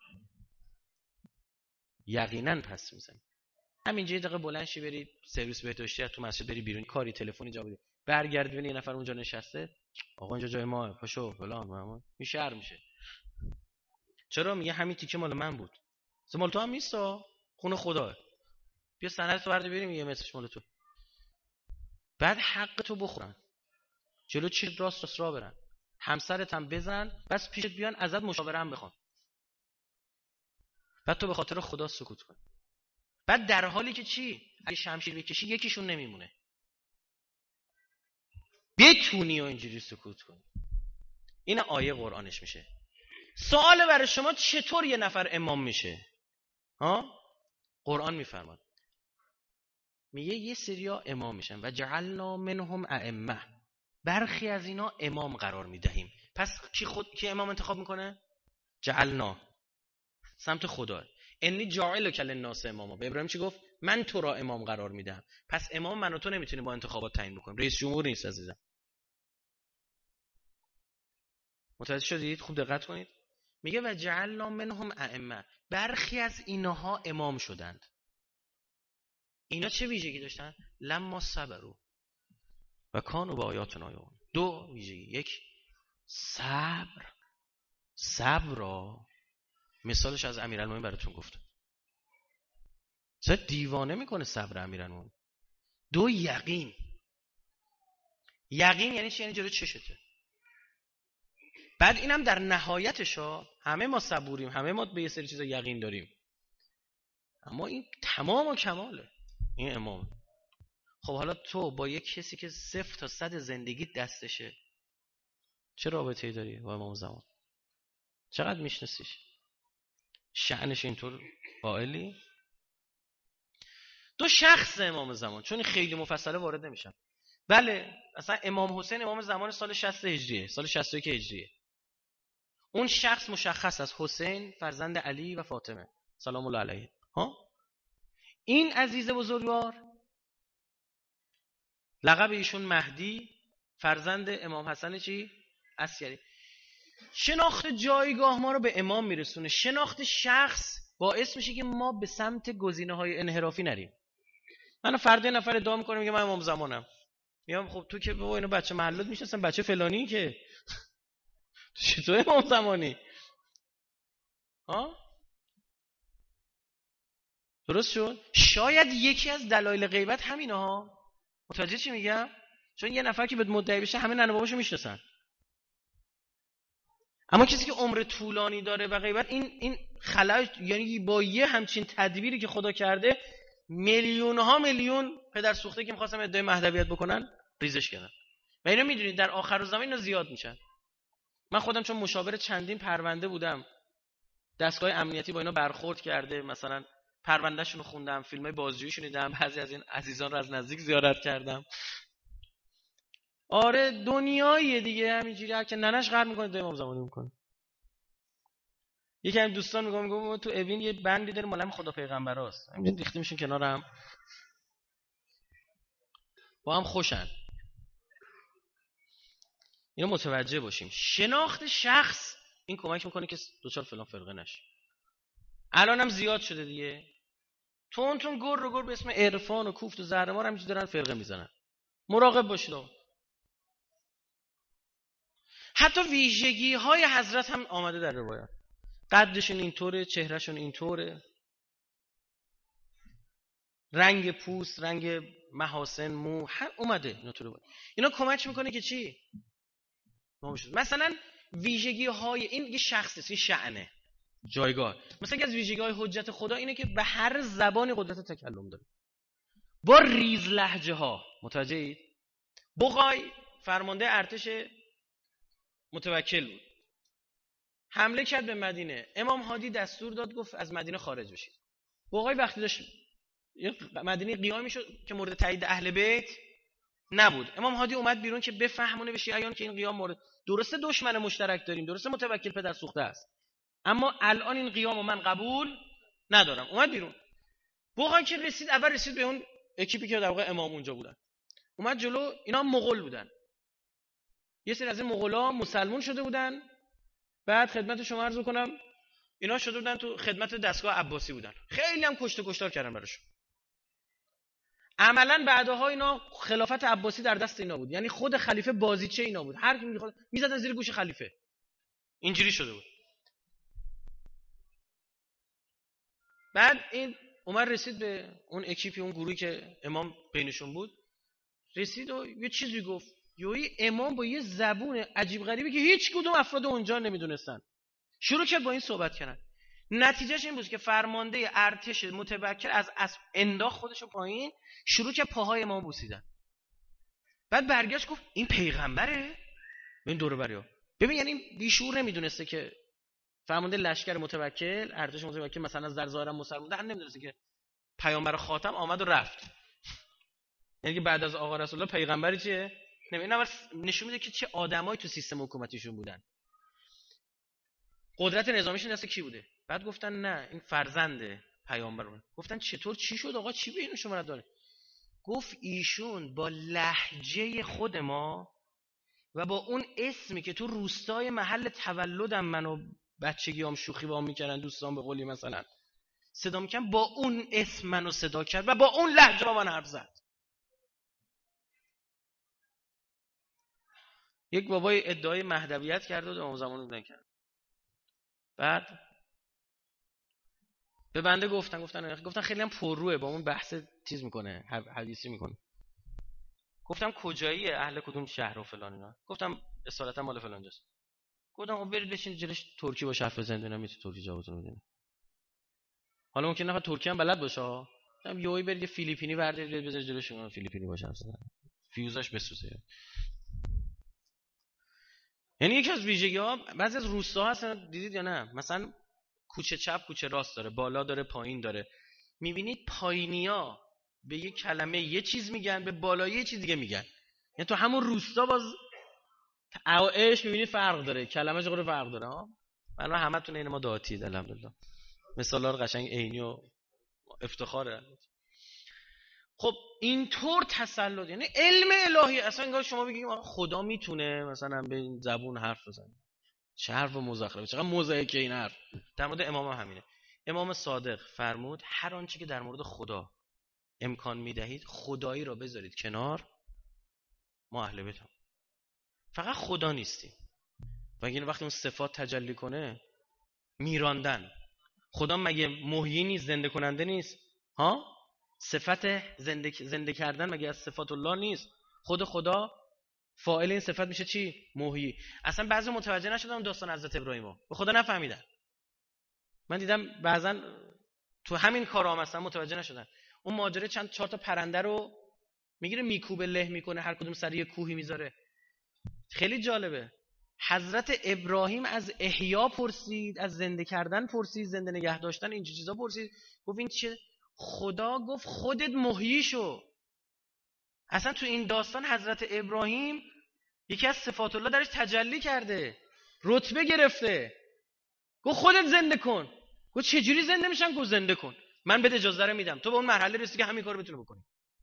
یقینا پس میزن. همینجوری دقیقه بلند شی بری سرویس بهداشتی، تو مسجد بری بیرون، کاری تلفنی جواب بدی، برگرد ببینی یه نفر اونجا نشسته، آقا اینجا جای ماه، پاشو فلان، این شهر میشه. چرا؟ میگه همین تیکه مال من بود. مال تو هم نیستا، خونه خداه. بیا سند تو برده بریم، یه مترش مال تو. بعد حق تو بخورن، جلو چی راست راه برن، همسرت هم بزن، بس پیشت بیان ازت مشاوره هم بخوان، بعد تو به خاطر خدا سکوت کن. بعد در حالی که چی؟ اگه شمشیر بکشی یکیشون نمیمونه، بتونی و اینجوری سکوت کنی. این آیه قرآنش میشه. سوال برای شما، چطور یه نفر امام میشه؟ قرآن میفرماد، میگه یه سریا امام میشن و جعلنا منهم ائمه، برخی از اینا امام قرار میدهیم. پس کی امام انتخاب میکنه؟ جعلنا، سمت خدا. انی جاعلک للناس اماما. به ابراهیم چی گفت؟ من تو را امام قرار میدم. پس امام من و تو نمیتونیم با انتخابات تعیین بکنیم، رئیس جمهور نیست عزیزم. متوجه شدید؟ خوب دقت کنید. میگه و جعلنا منهم ائمه، برخی از اینها امام شدند. اینا چه ویژگی داشتن؟ لما صبروا و کانوا بآیاتنا یوقنون. دو ویژگی، یک صبر را مثالش از امیرالمومنین براتون گفتم. چه دیوانه میکنه صبر امیرالمومنین. دو یقین یعنی چی؟ یعنی جلو چشته. بعد اینم در نهایتش همه ما صبوریم، همه ما به یه سری چیزا یقین داریم، اما این تمام و کماله این امام. خب حالا تو با یک کسی که 0 تا 100 زندگی دستشه چه رابطه‌ای داری با امام زمان؟ چقدر میشناسیش؟ شأنش اینطور قائلی؟ دو شخص امام زمان، چون خیلی مفصله وارد نمیشم. بله اصلا امام حسین امام زمان سال 60 هجریه، سال 61 هجریه. اون شخص مشخص از حسین فرزند علی و فاطمه سلام الله علیه. این عزیز بزرگوار لقب ایشون مهدی، فرزند امام حسن چی؟ عسکری. شناخت جایگاه ما رو به امام میرسونه. شناخت شخص باعث میشه که ما به سمت گزینه‌های انحرافی نریم. من فردا یه نفر ادعا میکنم میگه من امام زمانم، میگم خب تو که بابا اینا بچه محلات میشناسن، بچه فلانی که چطور امام زمانی؟ درست شد؟ شاید یکی از دلایل غیبت همینه ها. متوجه چی میگم؟ چون یه نفر که بهت مدعی بشه همه ننه باباشو میشناسن، اما کسی که عمر طولانی داره و غیبت این خلای، یعنی با یه همچین تدبیری که خدا کرده میلیون ها میلیون پدر سوخته که می‌خواستن ادعای مهدویت بکنن ریزش کردن. و اینا میدونید در آخر زمان اینا زیاد میشن. من خودم چون مشاور چندین پرونده بودم، دستگاه امنیتی با اینا برخورد کرده، مثلا پروندهشون رو خوندم، فیلمای بازجوییشون دیدم، بعضی از این عزیزان رو از نزدیک زیارت کردم. آره دنیاییه دیگه، همینجوری هر که ننش قهر میکنه دو امام زمانی میکنه. یکی از دوستان میگم تو اوین یه بندی داره مال خدا پیغمبراست، همین ریخته میشن کنارم، با هم خوشن. اینو متوجه باشیم. شناخت شخص این کمک میکنه که دوچار فلان فرقه نشه. الانم زیاد شده دیگه، تون گر به اسم عرفان و کوفت و زهرمار همینجوری دارن فرقه میزنن. مراقب باشید. حتی ویژگی های حضرت هم آمده در روایت. قدشون اینطوره، چهرهشون اینطوره، رنگ پوست، رنگ محاسن، مو، هر اومده اینا تو روایت. اینا کمک میکنه که چی؟ مثلا ویژگی های این یه شخصی شأنه، جایگاه. مثلا که از ویژگی های حجت خدا اینه که به هر زبانی قدرت تکلم داره، با ریز لهجه ها. متوجهید؟ بقای فرمانده ارتش متوکل بود، حمله کرد به مدینه. امام هادی دستور داد، گفت از مدینه خارج بشید. بقای وقتی داشت مدینه قیام میشد که مورد تایید اهل بیت نبود، امام هادی اومد بیرون که بفهمونه به شیعیان که این قیام مورد، درسته دشمن مشترک داریم، درسته متوکل پدر سوخته است، اما الان این قیامو من قبول ندارم. اومد بیرون. بقای که رسید، اول رسید به اون اکیپی که در واقع امام اونجا بودن، اومد جلو. اینا مغول بودن، یه سری از این مغولا مسلمون شده بودن. بعد خدمت شما عرض کنم اینا شده بودن تو خدمت دستگاه عباسی بودن، خیلی هم کشته کشتار کردن براشون. عملاً بعدها اینا خلافت عباسی در دست اینا بود، یعنی خود خلیفه بازیچه اینا بود، هر کی می‌خواد میزدن زیر گوش خلیفه. اینجوری شده بود. بعد این عمر رسید به اون اکیپی، اون گروهی که امام بینشون بود، رسید و یه چیزی گفت. یوی امام با یه زبون عجیب غریبی که هیچ کدوم افراد اونجا نمیدونستن شروع کرد با این صحبت کردن. نتیجهش این بود که فرمانده ارتش متوکل از انداخت خودشو پایین، شروع کرد پاهای امام بوسیدن. بعد برگشت گفت این پیغمبره؟ این دور بریا ببین، یعنی بیشور نمیدونسته که فرمانده لشکر متوکل، ارتش متوکل مثلا از در ظاهر مسلمان ده نمیدونسته که پیامبر خاتم آمد و رفت. یعنی که بعد از آقا رسول الله پیغمبری چیه؟ اینا نشون میده که چه آدمایی تو سیستم حکومتیشون بودن. قدرت نظامیشون دست کی بوده؟ بعد گفتن نه این فرزند پیامبر بود. گفتن چطور، چی شد آقا، چی بین شما داره؟ گفت ایشون با لهجه خود ما و با اون اسمی که تو روستای محل تولدم منو بچگیام شوخی با هم میکردن دوستان، به قولی مثلا صدا میکردن، با اون اسم منو صدا کرد و با اون لهجه با من حرف زد. یک بابای ادعای مهدویت کرد و امام زمان بودن کرد. بعد به بنده گفتن خیلی هم پرروه، با اون بحث چیز میکنه، حدیثی میکنه. گفتم کجاییه، اهل کدوم شهر و فلان اینا. گفتم اصالتا مال فلانجاست. گفتم برید بشین جلوش ترکی باشه حرف بزنید، اینا میتونه ترکی جوابتون بده. حالا ممکن نه ترکی هم بلد باشه ها، گفتم یهویی برید فیلیپینی بردارید بذارید جلوش، اون فیلیپینی باشه حرف بزنه، فیوزاش بسوزه. یعنی یکی از ویژگی‌ها بعضی از روستاها هستن، دیدید یا نه؟ مثلا کوچه چپ کوچه راست داره، بالا داره پایین داره. میبینید پایینیا به یک کلمه یه چیز میگن، به بالایی یه چیز دیگه میگن. یعنی تو همون روستا باز اوعش میبینید فرق داره، کلمه جوری فرق داره ها. من همتون این ما دعاتید الحمدلله، مثالا رو قشنگ عینی و افتخاره. خب اینطور تسلط، یعنی علم الهی. اصلا انگار شما بگید خدا میتونه مثلا به این زبون حرف بزنه، چه حرف مزخرفه، چقدر موزاییکه این حرف. در مورد امام همینه. امام صادق فرمود هر آنچه که در مورد خدا امکان میدهید خدایی را بذارید کنار، ما اهل بیتم. فقط خدا نیستیم. و اگه وقتی اون صفات تجلی کنه میراندن. خدا مگه محیی نیست، زنده کننده نیست ها؟ صفت زنده کردن مگه از صفات الله نیست؟ خود خدا فاعل این صفت میشه چی؟ محیی. اصلا بعضی متوجه نشدن داستان حضرت ابراهیمو، به خدا نفهمیدن. من دیدم بعضا تو همین کارا مثلا متوجه نشدن. اون ماجرا چهار تا پرنده رو میگیره میکوبه له میکنه، هر کدوم سر یه کوهی میذاره. خیلی جالبه. حضرت ابراهیم از احیا پرسید، از زنده کردن پرسید، زنده نگه داشتن این چیزا پرسید. گفت این چه؟ خدا گفت خودت محیی شو. اصلا تو این داستان حضرت ابراهیم یکی از صفات الله درش تجلی کرده، رتبه گرفته. گفت خودت زنده کن. گفت چجوری زنده میشم؟ گفت زنده کن، من بهت اجازه رو میدم، تو به اون مرحله رسیدی که همین کارو بتونی بکنی.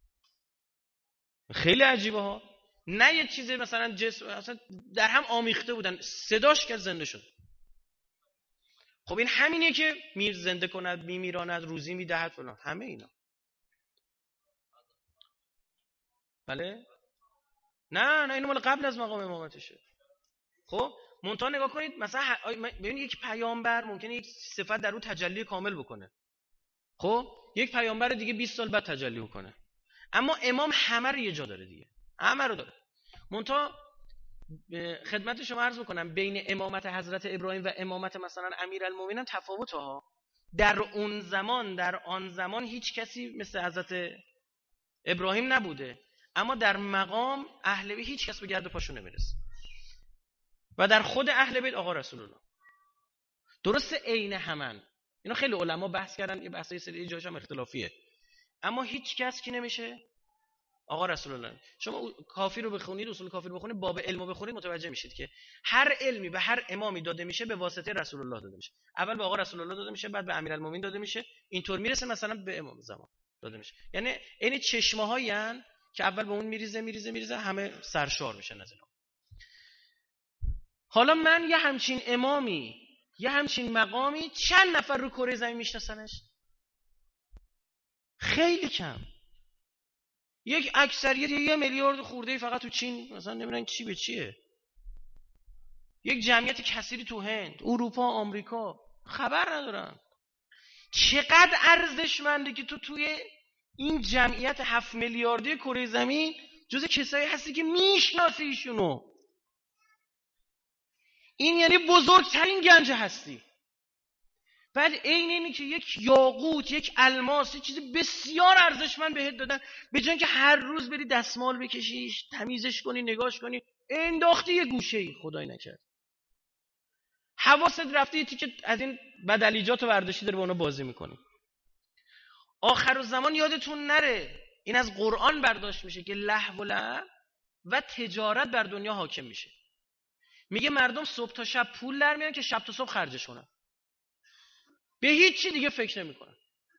خیلی عجیبه ها. نه یه چیز مثلا جسم، اصلا در هم آمیخته بودن، صداش کرد زنده شد. خب این همینه که میر زنده کند، میمیراند، روزی میدهد فلان، همه اینا. بله؟ نه اینو مال قبل از مقام امامتشه. خب منتها نگاه کنید مثلا ببینید یک پیامبر ممکنه یک صفت در اون تجلی کامل بکنه، خب یک پیامبر دیگه 20 سال بعد تجلی بکنه. اما امام همه رو یه جا داره دیگه، همه رو داره. منتها خدمت شما عرض بکنم بین امامت حضرت ابراهیم و امامت مثلا امیرالمومنین تفاوت ها. در آن زمان هیچ کسی مثل حضرت ابراهیم نبوده، اما در مقام اهل بیت هیچ کس به گرد پاشو نمیرسه. و در خود اهل بیت آقا رسول الله درسته عین همن. اینا خیلی علما بحث کردن، یه بحثای سری جاش هم اختلافیه، اما هیچ کس کی نمیشه آقا رسول الله. شما کافی رو بخونید، اصول کافی رو بخونید، باب علمو بخونید، متوجه میشید که هر علمی به هر امامی داده میشه به واسطه رسول الله داده میشه. اول به آقا رسول الله داده میشه، بعد به امیرالمومنین داده میشه، اینطور میرسه مثلا به امام زمان داده میشه. یعنی این چشمه‌هایی ان که اول به اون میریزه همه سرشار میشن از اینا. حالا من یه همچین امامی، یه همچین مقامی، چند نفر رو کره زمین میشناسنش؟ خیلی کم. یک اکثریت 1 میلیارد خورده فقط تو چین مثلا نمیدونن چی به چیه. یک جمعیت کثیری تو هند، اروپا، آمریکا خبر ندارن. چقدر ارزشمنده که تو توی این جمعیت 7 میلیاردی کره زمین جز کسایی هستی که میشناسی ایشونو. این یعنی بزرگترین گنج هستی. بعد عین اینی که یک یاقوت، یک الماس، یک چیز بسیار ارزشمند بهت دادن، به جای اینکه هر روز بری دستمال بکشیش، تمیزش کنی، نگاش کنی، انداختی یه گوشه‌ای، خدای نکرد حواست رفته یه تیکه از این بدلیجات و ورداشتی داره با اونا بازی میکنی. آخرالزمان یادتون نره این از قرآن برداشت میشه که لهو و لعب و تجارت بر دنیا حاکم میشه. میگه مردم صبح تا شب پول در میارن که شب تا صبح خرجش کنن، به هیچ چی دیگه فکر نمیکنن.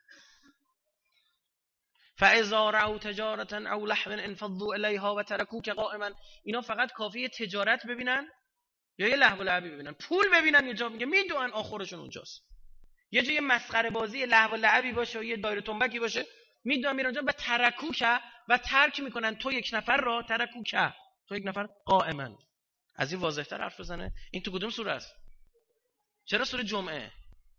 فاذا رأوا تجارة او لهوا انفضوا الیها و ترکوک قائما. اینا فقط کافیه تجارت ببینن یا یه لهو و لعبی ببینن، پول ببینن یه جا میگه میدونن آخرشون اونجاست. یه جای مسخره بازی لهو و لعبی باشه و یه دایره تنبکی باشه، میدونن میرن اونجا و ترکوک و ترک میکنن تو یک نفر را، ترکوک تو یک نفر قائما. از این واضح‌تر حرف بزنه؟ این تو کدوم سوره است؟ چرا سوره جمعه؟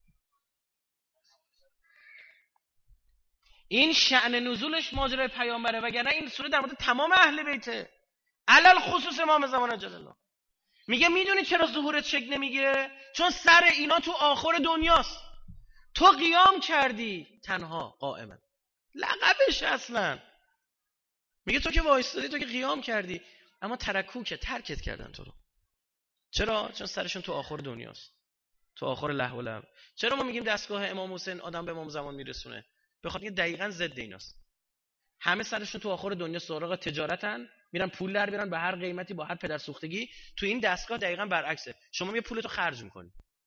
این شأن نزولش ماجرای پیامبره، وگرنه این سوره در مورد تمام اهل بیته، علل خصوص امام زمان عجل الله. میگه میدونی چرا ظهورت شکل نمیگیره؟ چون سر اینا تو آخر دنیاست. تو قیام کردی تنها قائما، لقبش اصلا. میگه تو که وایستادی، تو که قیام کردی، اما ترکوک ترکت کردن تو رو. چرا؟ چون سرشون تو آخر دنیاست، تو آخر لهو و لعب. چرا ما میگیم دستگاه امام حسین آدم به امام زمان میرسونه؟ به خاطر اینکه دقیقاً ضد ایناست. همه سرشون تو آخر دنیا سراغ تجارتن، میرن پول در بیارن به هر قیمتی، با هر پدر سوختگی. تو این دستگاه دقیقاً برعکسه. شما یه پولتو خرج میکنی،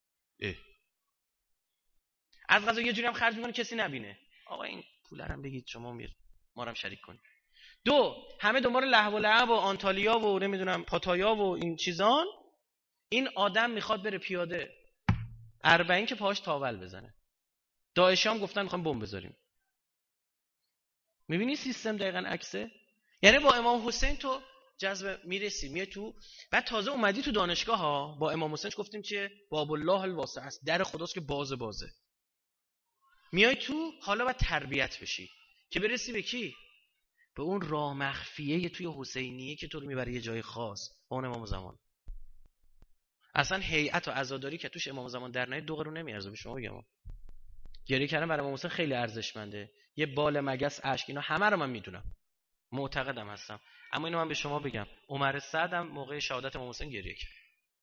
از قضا یه جوری هم خرج میکنی کسی نبینه، آقا این پول رو هم بگید شما ما رو هم شریک کنید. دو، همه دنبال لهو و لعب و آنتالیا و نمیدونم پاتایا و این چیزان. این آدم میخواد بره پیاده 40 که پاهاش تاول بزنه. داعشی هم گفتن میخوام بمب بذاریم. میبینی سیستم دقیقاً عکسه. یعنی با امام حسین تو جذب میرسی، میای تو، بعد تازه اومدی تو دانشگاه ها. با امام حسین گفتیم که باب الله الواسع است، در خداست که بازه. میای تو، حالا باید تربیت بشی که برسی به کی؟ به اون راه مخفیه توی حسینیه که تو رو میبره یه جای خاص، با اون امام زمان. اصلا هیئت و عزاداری که توش امام زمان در نیاد 2 قرون نمیارزه. به شما بگم گریه کردن برای امام حسین خیلی ارزشمنده. یه بال مگس اشک، اینا همه رو من میدونم، معتقدم هستم. اما اینو من به شما بگم، عمر سعد هم موقع شهادت امام حسین گریه کرد.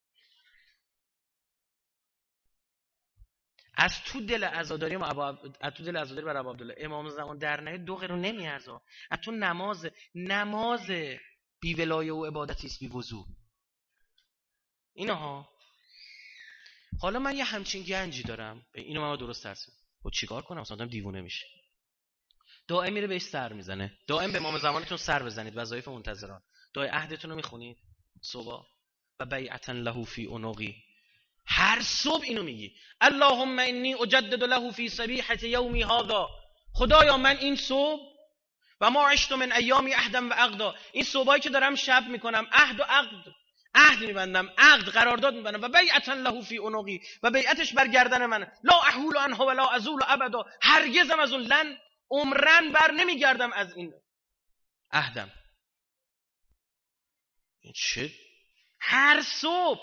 از تو دل عزاداری برای ابو عبدالله امام زمان در نیاد 2 قرون نمیارزه. از تو نماز بی ولایه و عبادتی است بی وضو. اینها. حالا من یه همچین گنجی دارم، اینو من درست ترسیم و چیکار کنم؟ اصلا آدم دیوونه میشه. دائم میره بهش سر میزنه. دائم به امام زمانتون سر بزنید، وظایف منتظران. دعای عهدتون رو میخونید صبح و بیعتا له فی عنقی. هر صبح اینو میگی، اللهم انی اجدد له فی صبیحه یومی هذا. خدایا من این صبح و ما عشت من ایامی عهدا و عقدا، این صبحایی که دارم شب میکنم، عهد میبندم، عقد قرارداد میبندم، و بیعتا له فی عنقی، و بیعتش بر گردن من، لا احول عنه ولا ازول ابدا، هرگزم از اون لن عمرن بر نمیگردم از این عهدم. این چه؟ هر صبح،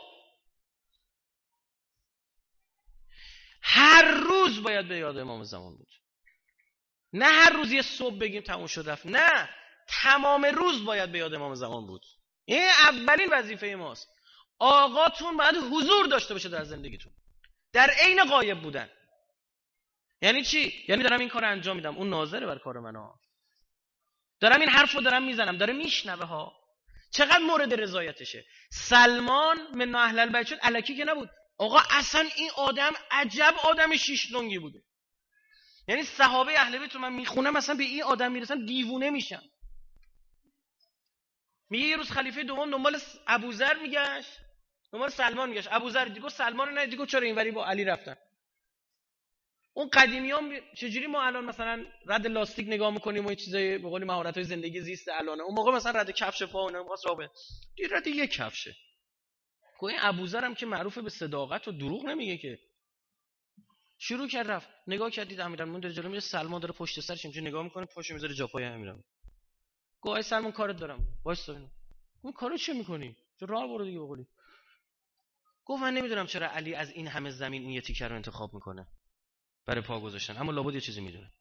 هر روز باید به یاد امام زمان بود. نه هر روز یه صبح بگیم تموم شد رفت، نه، تمام روز باید به یاد امام زمان بود. این اولین وظیفه ماست. آقاتون باید حضور داشته باشه در زندگیتون، در عین غایب بودن. یعنی چی؟ یعنی دارم این کار انجام میدم، اون ناظره بر کار من ها، دارم این حرفو دارم میزنم، داره میشنوه ها. چقدر مورد رضایتشه. سلمان من اهل البیت شد، الکی که نبود. آقا اصلا این آدم عجب آدم شیش لنگی بوده. یعنی صحابه اهل بیت رو من میخونم، مثلا به این آدم میرسن دیوونه میشم. میگه یه روز خلیفه دوم دنبال ابوذر میگشت، دنبال سلمان میگشت. ابوذر دیگه سلمان نه، دیگه چرا اینوری با علی رفتن. اون قدیمیام چجوری ما الان مثلا رد لاستیک نگاه میکنیم و چیزای به قول مهارت‌های زندگی زیست الان، اون موقع مثلا رد کفش پا و نمیخواست رابه دیر رد یک کفشه. این ابوذر هم که معروف به صداقت و دروغ نمیگه که. شروع کرد رفت، نگاه کردید امیرالمومنین داره جلو میره، سلمان داره پشت سرش اینجوری نگاه میکنه، پاشو میذاره جا پای امیرالمومنین. گفت آی سلمان کارت دارم، وایسا. اون کارو چه میکنی؟ چه راه برو دیگه بقولی. گفت من نمیدونم چرا علی از این همه زمین این یه تیکه رو انتخاب میکنه برای پا گذاشتن، اما لابد یه چیزی میدونه.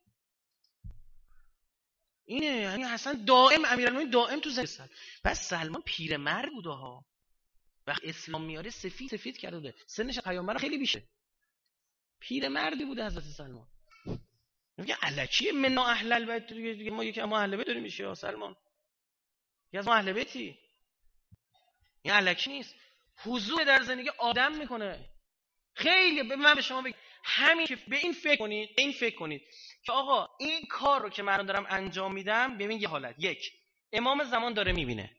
اینه یعنی حسن دائم امیرالمومنین دائم تو ذهن. بس سلمان پیرمرد بوده ها، وقت اسلام میاره سفید کرده، سنش پیامبر خیلی بیشه، پیرمردی بوده حضرت سلمان. میگه الکی منا اهل البیت دیگه، ما یکی ما اهل بیت داریم میشه یا سلمان، یکی از ما اهل بیتی، این الکی نیست. حضور در زندگی آدم میکنه. خیلی من به شما بگم همین که به این فکر کنید که آقا این کار رو که من دارم انجام میدم، ببین یه حالت، یک، امام زمان داره میبینه،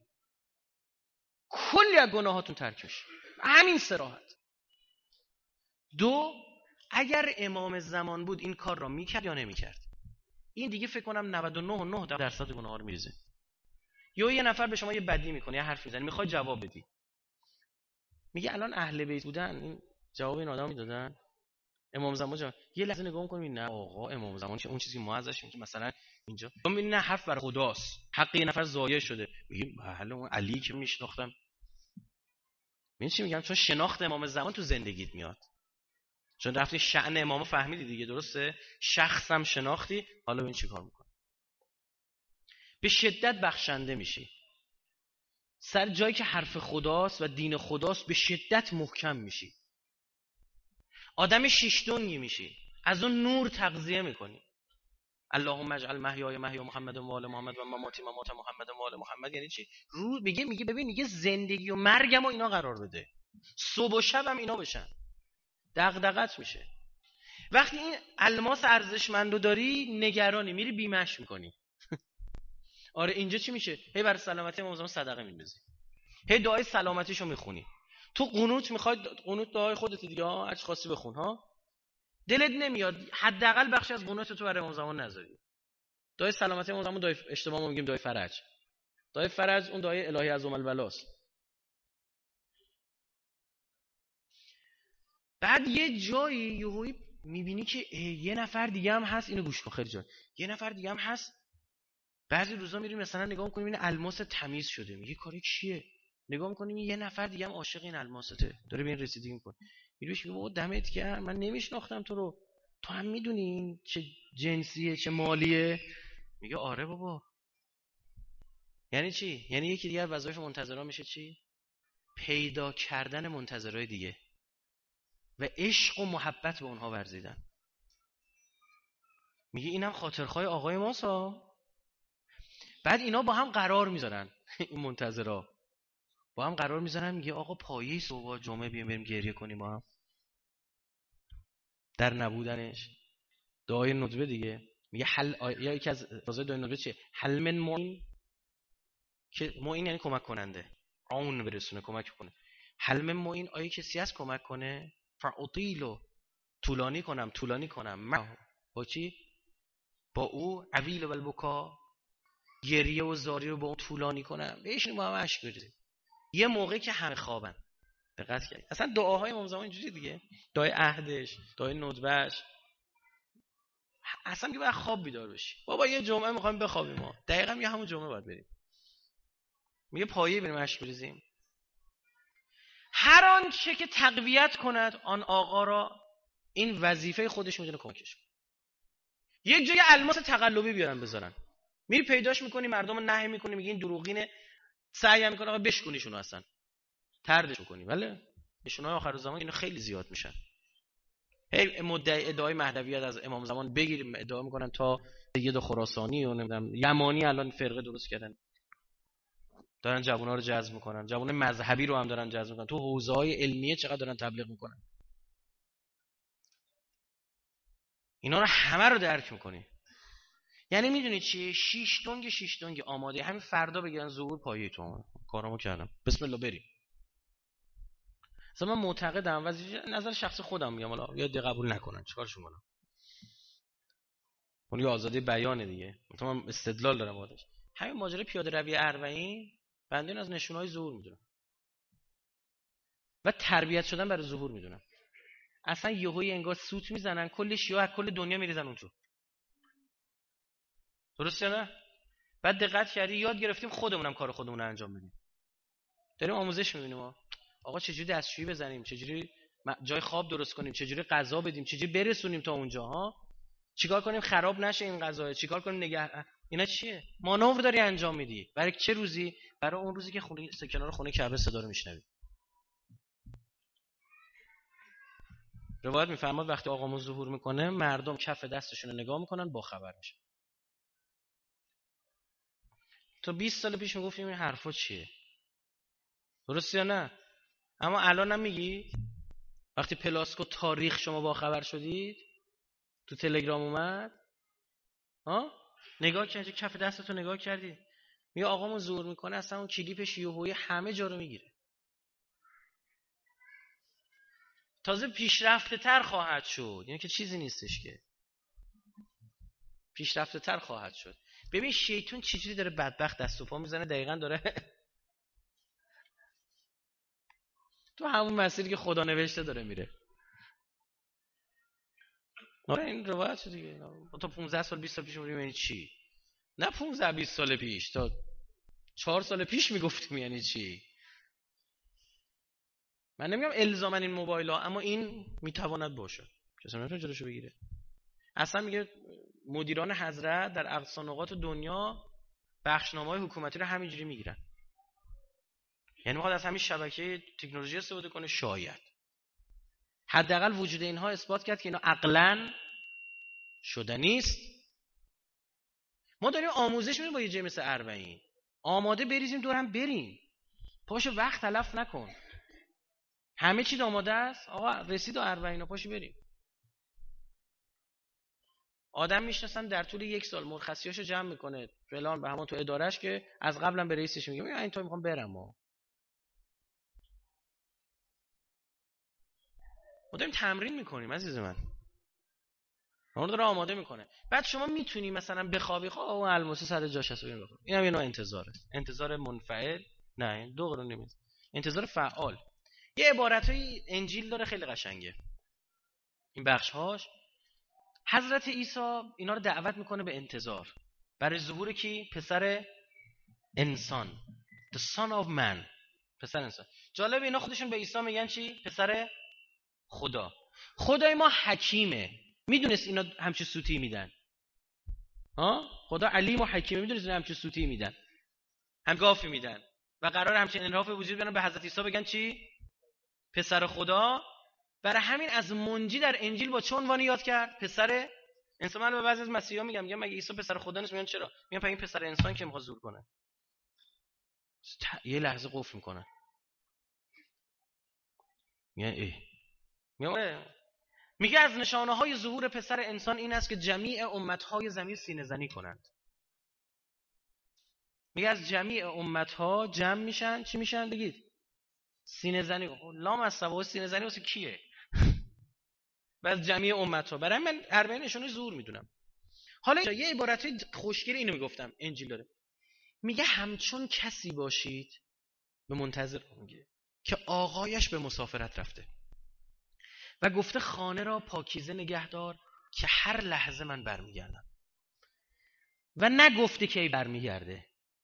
کلی از گناهاتون ترک میشه، همین صراحت. دو، اگر امام زمان بود این کار رو میکرد یا نمیکرد؟ این دیگه فکر کنم 99.9% گناه ها رو میریزه. یا یه نفر به شما یه بدی میکنه، یه حرف میزنه، میخوای جواب بدی، میگه الان اهل بیت بودن این جواب این آدم میدادن؟ امام زمان یه لحظه نگاه می‌کنی، نه آقا امام زمان که اون چیزی که ما ازش میگیم مثلا اینجا تو می‌بینی نه حرف بر خداست، حق یه نفر ضایع شده، میگیم بله اون علی که میشناختم. من چی میگم؟ چون شناخت امام زمان تو زندگیت میاد، چون رفتی شأن امامو فهمیدی دیگه، درسته؟ شخصم شناختی، حالا ببین چیکار می‌کنی. به شدت بخشنده میشی، سر جایی که حرف خداست و دین خداست به شدت محکم میشی، آدم شیشتونگی میشی، از اون نور تغذیه میکنی. اللهم اجعل محیای محیا محمد و آل محمد و مماتی ممات محمد و آل محمد. یعنی چی؟ رو میگه ببین، میگه زندگی و مرگم و اینا قرار بده، صبح و شبم اینا بشن، دغدغت میشه. وقتی این الماس ارزشمندو داری نگرانی، میری بیمش میکنی. آره اینجا چی میشه؟ هی برای سلامتی امام زمان صدقه میندازی، هی دعای سلامتیشو میخونی. تو قنوت میخوای، قنوت دعای خودت دیگه ها، هر چی خواستی بخون ها، دلت نمیاد حداقل بخشی از قنوت تو برای امام زمان نذاری. دعای سلامتی امام زمان، دعای اشتباه ما میگیم دعای فرج. دعای فرج اون دعای الهی عظم البلاست. بعد یه جایی یهویی میبینی که یه نفر دیگه هم هست، اینو گوش کن خیلی جان، یه نفر دیگه هم هست. بعضی روزا میریم مثلا نگاه می‌کنیم این الماس تمیز شده، میگه کاری چیه؟ نگاه می‌کنیم یه نفر دیگه هم عاشق این الماسته، داره به این رسیدگی می‌کنه. میگه بابا دمت گرم، من نمیشناختم تو رو، تو هم میدونی این چه جنسیه چه مالیه؟ میگه آره بابا. یعنی چی؟ یعنی یکی دیگه از وظایف منتظرا میشه چی؟ پیدا کردن منتظرای دیگه و عشق و محبت به اونها ورزیدن. میگه اینم خاطرخواه آقای ماسا. بعد اینا با هم قرار میذارن، این منتظرا با هم قرار میذارن، میگه آقا پایه صبح جمعه بیام بریم گریه کنیم با هم در نبودنش. دعای ندبه دیگه میگه حل، یا یکی از فضای دعای ندبه چیه؟ حل من معین، که معین یعنی کمک کننده، عون برسونه، کمک کنه. حل من معین، آیا کسی هست کمک کنه؟ فاطیلو، طولانی کنم با چی؟ با او عویل و البکا، گریه و زاری رو با اون طولانی کنم، بهش با هم اشک بریزیم یه موقعی که همه خوابن. دقت کنید اصلا دعاهای امام زمان اینجوری دیگه، دعای عهدش، دعای ندبهش، اصلا که باید خواب بیدار بشی. بابا یه جمعه میخوایم بخوابیم، ما دقیقاً یه همون جمعه باید بریم، میگه پایه بریم اشک بریزیم. هر آنچه که تقویت کند آن آقا را، این وظیفه خودش میدونه کمکش کنه. یک جای الماس تقلبی بیارن بذارن، میری پیداش میکنی، مردم رو نهی میکنی، میگی این دروغینه، سعی میکنه آقا بشکنیشون، اصلا طردش میکنی. ولی نشونهای آخر زمان اینا خیلی زیاد میشن. هی مدعی ادعای مهدویت از امام زمان بگیریم ادعا میکنن تا سید خراسانی و نمیدونم یمانی الان فرقه درست کردن، دارن جوونا رو جذب میکنن، جوون مذهبی رو هم دارن جذب میکنن، تو حوزه‌های علمیه چقدر دارن تبلیغ میکنن. اینا رو همه رو درک میکنی. یعنی میدونی چیه؟ شیش دنگ آماده، همین فردا بگیرن ظهور پایه تو. کارامو کردم، بسم الله بریم. اصلا من معتقدم، و نظر شخص خودم میگم، حالا یا دی قبول نکنن چیکارشون کنم، اون یه آزادی بیانه دیگه، من استدلال دارم باهاش. همین ماجرا پیاده روی اربعین بنده از نشونهای ظهور میدونم و تربیت شدن برای ظهور میدونم. اصلا یهویی انگار سوت میزنن، کل شیعه از کل دنیا میریزن اون تو. درسته نه؟ بعد دقت کردی یاد گرفتیم خودمونم کار خودمون رو انجام بدیم. داریم آموزش میبینیم آقا چجوری دستشویی بزنیم، چجوری جای خواب درست کنیم، چجوری غذا بدیم، چجوری برسونیم تا اونجا ها، چیکار کنیم خراب نشه این غذا، چیکار کنیم اینا چیه؟ مانور داری انجام میدی. برای چه روزی؟ برای اون روزی که خونه کنار خونه کعبه صدا رو میشنوی. روایت میفرماد وقتی آقامون ظهور میکنه مردم کف دستشون رو نگاه میکنن، با خبر میشن. تو 20 سال پیش میگفتیم این حرفا چیه؟ درسته یا نه؟ اما الان هم میگی وقتی پلاسکو تاریخ شما با خبر شدید تو تلگرام اومد نگاه کردی کف دستتو نگاه کردی میگه آقامون ظهور میکنه، اصلا اون کلیپش یهویی همه جا رو میگیره. تازه پیشرفته تر خواهد شد، یعنی که چیزی نیستش که پیشرفته تر خواهد شد. ببین شیطان چجوری داره بدبخت دست و پا میزنه، دقیقاً داره تو همون مسیری که خدا نوشته داره میره. این روایت شد دیگه. تا 15 سال 20 سال پیش میگفتیم یعنی چی؟ نه 15 20 سال پیش، تا 4 سال پیش میگفتیم یعنی چی. من نمیگم الزاما این موبایل ها، اما این میتواند باشه، کسی نمیتونه جلوشو بگیره. اصلا میگه مدیران حضرت در اقصا نقاط دنیا بخشنامه‌های حکومتی رو همینجوری میگیرن. یعنی میخواد از همین شبکه تکنولوژی استفاده کنه. شاید حداقل وجود اینها اثبات کرد که اینا عقلاً شده نیست. ما داریم آموزش میدیم با یه جای مثل اربعین، آماده بریزیم دور هم بریم. پاشو وقت تلف نکن، همه چی آماده است. آقا رسید و اربعین پاشو بریم. آدم میشناسم در طول 1 سال مرخصیاشو جمع میکنه فلان به همون تو ادارهش که از قبلا به رئیسش میگه من اینطور میخوام برم. ما داریم تمرین میکنیم عزیز من، اون داره آماده میکنه. بعد شما میتونی مثلا بخوابی، خب اون الموسی صد جاش هست بخواب. اینم یه نوع انتظاره، انتظار منفعل، نه دو قرون نمیز، انتظار فعال. یه عبارتای انجیل داره خیلی قشنگه این بخش‌هاش. حضرت عیسی اینا رو دعوت میکنه به انتظار برای ظهور کی؟ پسر انسان، the son of man، پسر انسان. جالب اینا خودشون به عیسی میگن چی؟ پسر خدا. خدای ما حکیمه، میدونست اینا همچه سوتی میدن. خدا علیم و حکیمه، میدونست اینا همچه سوتی میدن، هم گافی میدن و قرار همچین انحراف وجود بیارن به حضرت عیسی بگن چی؟ پسر خدا. برای همین از منجی در انجیل با چه عنوانی یاد کرد؟ پسر انسان. من به بعضی از مسیحا میگم مگه عیسی پسر خدا نیست؟ میگن چرا؟ میگن این پسر انسان که میخواد ظهور کنه. یه لحظه قفل میکنن، میگه از نشانه های ظهور پسر انسان این است که جمیع امتهای زمین سینه زنی کنند. میگه از جمیع امتها جمع میشن، چی میشن بگید؟ سینه زنی. لام از سوا سینه زنی واسه کیه؟ از جمیع امتها. برای من اربعین نشانه ظهور میدونم. حالا یه عبارت خوشگل اینو میگفتم انجیل داره، میگه همچون کسی باشید به منتظر، میگه که آقایش به مسافرت رفته و گفته خانه را پاکیزه نگهدار که هر لحظه من برمیگردم، و نگفته کی برمیگرده.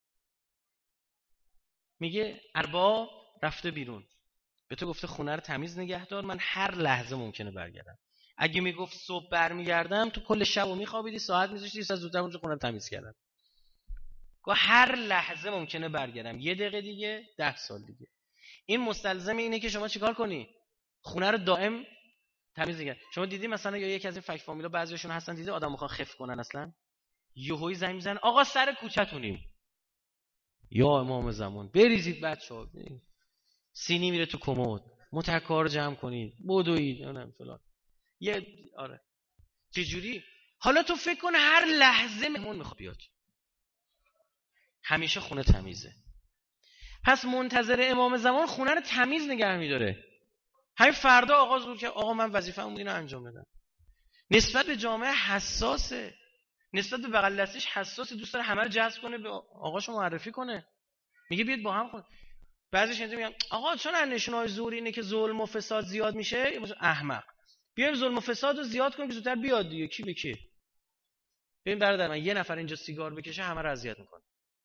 میگه ارباب رفته بیرون به تو گفته خونه رو تمیز نگهدار، من هر لحظه ممکنه برگردم. اگه میگفت صبح برمیگردم تو کل شبو میخوابیدی، ساعت میذاشتی از زودتر اونجا خونه رو تمیز کردم. گفت هر لحظه ممکنه برگردم، 1 دقیقه دیگه، 10 سال دیگه. این مستلزم اینه که شما چیکار کنی؟ خونه رو دائم تمیز نگه. شما دیدی مثلا یا یکی از این فک فامیلا بعضیشون هستن دیدی آدم میخوان خف کنن، اصلا یهویی زنگ میزنن آقا سر کوچه‌تونیم. یا امام زمان بریزید بچه‌ها، سینی میره تو کمد، متکار جمع کنید، بدوید نمیدونم فلان. آره چجوری؟ حالا تو فکر کن هر لحظه مهمون میخواد بیاد، همیشه خونه تمیزه. پس منتظر امام زمان خونه رو تمیز نگه میداره. همین فردا آقا ظهور که آقا من وظیفه‌مو اینو انجام بدم. نسبت به جامعه حساسه، نسبت به بغل دستیش حساسه، دوست داره همه رو جذب کنه به آقاشو معرفی کنه. میگه بیاد با هم خونه. بعضیش میگن آقا چون نشونه‌های ظهور اینه که ظلم و فساد زیاد میشه، احمق. بیایم ظلم و فساد رو زیاد کنیم که زودتر بیاد دیگه. کی به کی؟ ببین برادر من، یه نفر اینجا سیگار بکشه همه رو اذیت میکنه.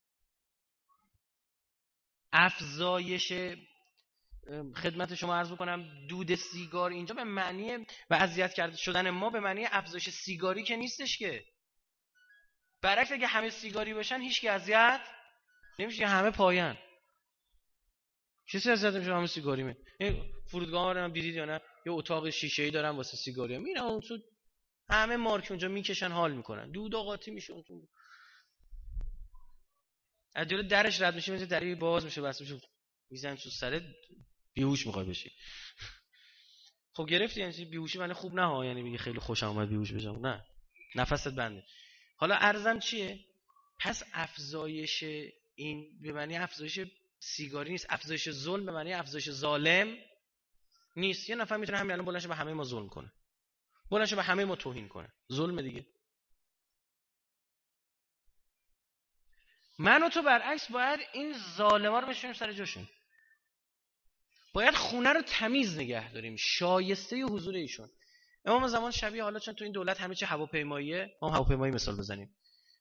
افزایش خدمت شما عرض بکنم دود سیگار اینجا به معنی و اذیت کرده شدن ما به معنی افزایش سیگاری که نیستش که. برعکس اگه همه سیگاری باشن هیچ کی اذیت نمیشه، همه پایان. چیزی اذیت نمیشه، همه سیگاری می. این فرودگاه رو هم دیدید یا نه؟ یه اتاق شیشه‌ای دارن واسه سیگاری. میرن اون تو همه مارک اونجا میکشن حال میکنن. دود و قاطی میشه اون تو. از جلو درش رد میشه، مثل دری باز میشه بس میشه میزنن تو سرت بیهوش میخوای بشی. خب گرفتی یعنی بیهوشی معنی خوب نه ها، یعنی میگه خیلی خوشم اومد بیهوش بشم، نه، نفست بنده. حالا عرضم چیه؟ پس افزایش این به معنی افزایش سیگاری نیست، افزایش ظلم به معنی افزایش ظالم نیست. یه نفر میتونه همین الان بلنشه به همه ما ظلم کنه، بلنشه به همه ما توهین کنه، ظلم دیگه. من و تو برعکس باید این ظالما رو بشونیم سر جاشون، باید خونه رو تمیز نگه داریم، شایسته حضور ایشون. امام زمان شبیه، حالا چون تو این دولت همه چی هواپیماییه، ما هواپیمایی مثال بزنیم.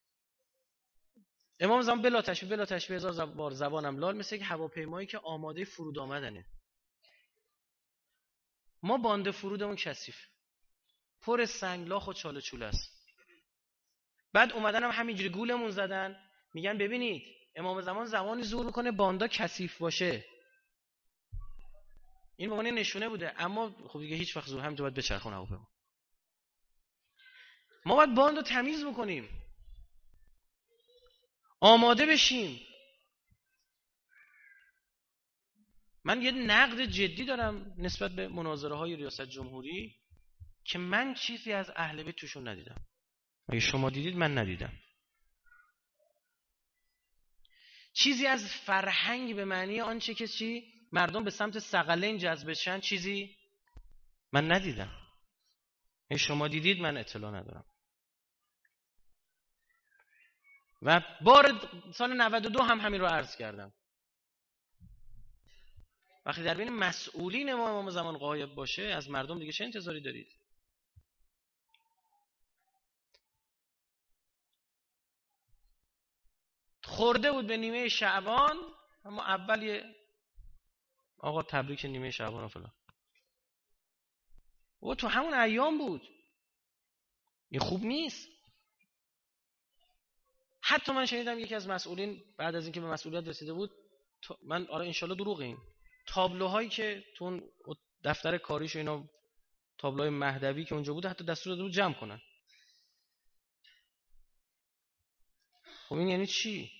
امام زمان بلا تشبیه هزار بار زبانم لال، مثل یک هواپیمایی که آماده فرود آمدنه. ما باند فرودمون کثیف، پر سنگلاخ و چاله چوله است. بعد اومدن هم همینجوری گولمون زدن، میگن ببینید امام زمان زمانی ظهور میکنه باندا کثیف باشه. این به معنی نشونه بوده، اما خب دیگه هیچ وقت ظهور همینجا باید بچرخونه هواپیما. ما باید باندو تمیز بکنیم، آماده بشیم. من یه نقد جدی دارم نسبت به مناظره های ریاست جمهوری که من چیزی از اهل بیت توشون ندیدم. اگه شما دیدید من ندیدم. چیزی از فرهنگ به معنی آنچه که چی مردم به سمت ثقلین جذب بشن چیزی من ندیدم. اگه شما دیدید من اطلاع ندارم. و بار سال 92 هم همین رو عرض کردم. وقتی در بین مسئولین ما امام زمان غایب باشه از مردم دیگه چه انتظاری دارید؟ خورده بود به نیمه شعبان، اما اول یه آقا تبریک نیمه شعبان و فلان، و تو همون ایام بود. این خوب نیست. حتی من شنیدم یکی از مسئولین بعد از اینکه به مسئولیت رسیده بود، من آره انشالله دروغه، این تابلوهایی که تو اون دفتر کاریش اینا تابلوهای مهدوی که اونجا بود حتی دستور داده بود جمع کنن. خب این یعنی چی؟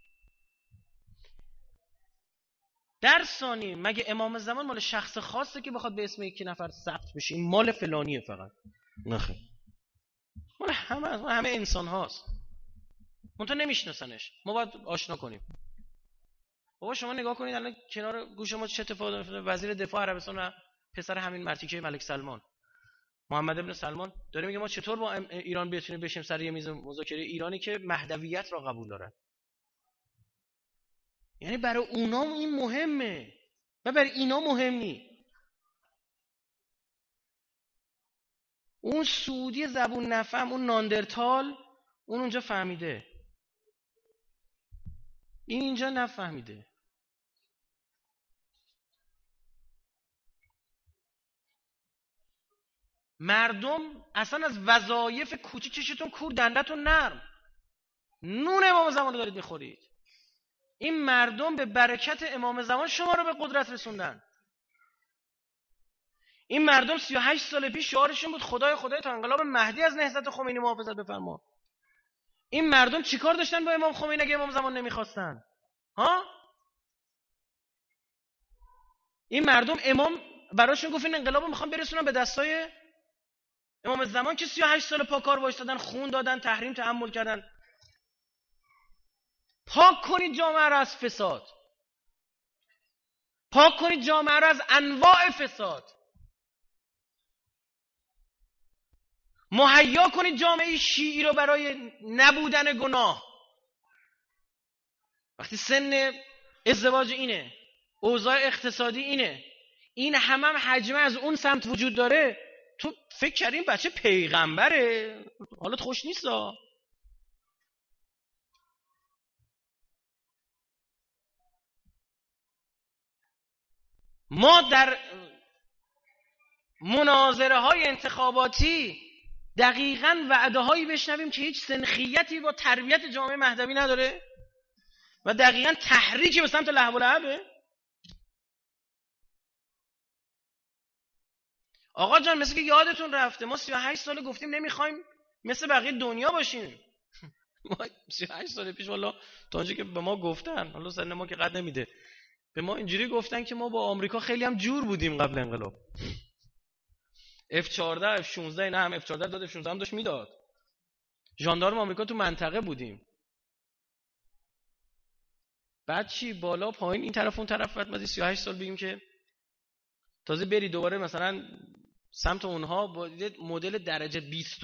در ثانی مگه امام زمان مال شخص خاصه که بخواد به اسم یک نفر ثبت بشه این مال فلانیه فقط؟ نخیر، مال همه انسان هاست. منتها نمیشناسنش، ما باید آشنا کنیم. بابا شما نگاه کنید الان کنار گوش ما چه اتفاقی افتاده. وزیر دفاع عربستان و پسر همین مرتیکه ملک سلمان، محمد ابن سلمان، داره میگه ما چطور با ایران بتونیم بشیم سر یه میز مذاکره، ایرانی که مهدویت را قبول داره. یعنی برای اونا این مهمه و برای اینا مهم نی. اون سعودی زبون نفهم، اون ناندرتال، اون اونجا فهمیده، این اینجا نفهمیده. مردم اصلا از وظایف کوچیکشتون کور دندتون نرم. نون امام زمان رو دارید میخورید. این مردم به برکت امام زمان شما رو به قدرت رسوندن. این مردم 38 سال پیش شعارشون بود خدای تا انقلاب مهدی از نهضت خمینی محافظت بفرما. این مردم چیکار داشتن با امام خمینی اگه امام زمان نمیخواستن؟ ها؟ این مردم امام براشون گفت این انقلابو میخوام برسونم به دستای امام زمان که 38 سال پاکار وایستادن، خون دادن، تحریم تحمل کردن. پاک کنید جامعه را از فساد، پاک کنید جامعه را از انواع فساد، مهیا کنید جامعه شیعی رو برای نبودن گناه. وقتی سن ازدواج اینه، اوضاع اقتصادی اینه، این هم حجمه از اون سمت وجود داره، تو فکر کردی این بچه پیغمبره؟ حالت خوش نیستا؟ ما در مناظره های انتخاباتی دقیقاً وعده هایی بشنویم که هیچ سنخیتی با تربیت جامعه مهدوی نداره و دقیقاً تحریکی به سمت لهو و لعبه. آقا جان مثل که یادتون رفته ما 38 ساله گفتیم نمیخوایم مثل بقیه دنیا باشیم. ما 38 سال پیش والا تا اونجا که به ما گفتن، حالا سن ما که قد نمیده، به ما اینجوری گفتن که ما با آمریکا خیلی هم جور بودیم قبل انقلاب. F14 F16 اینا هم F14 داد F16 هم داشت میداد. ژاندارم آمریکا تو منطقه بودیم. بعد چی بالا پایین این طرف اون طرف، بعد ما 38 سال بگیم که تازه بری دوباره مثلا سمت اونها با مدل درجه 20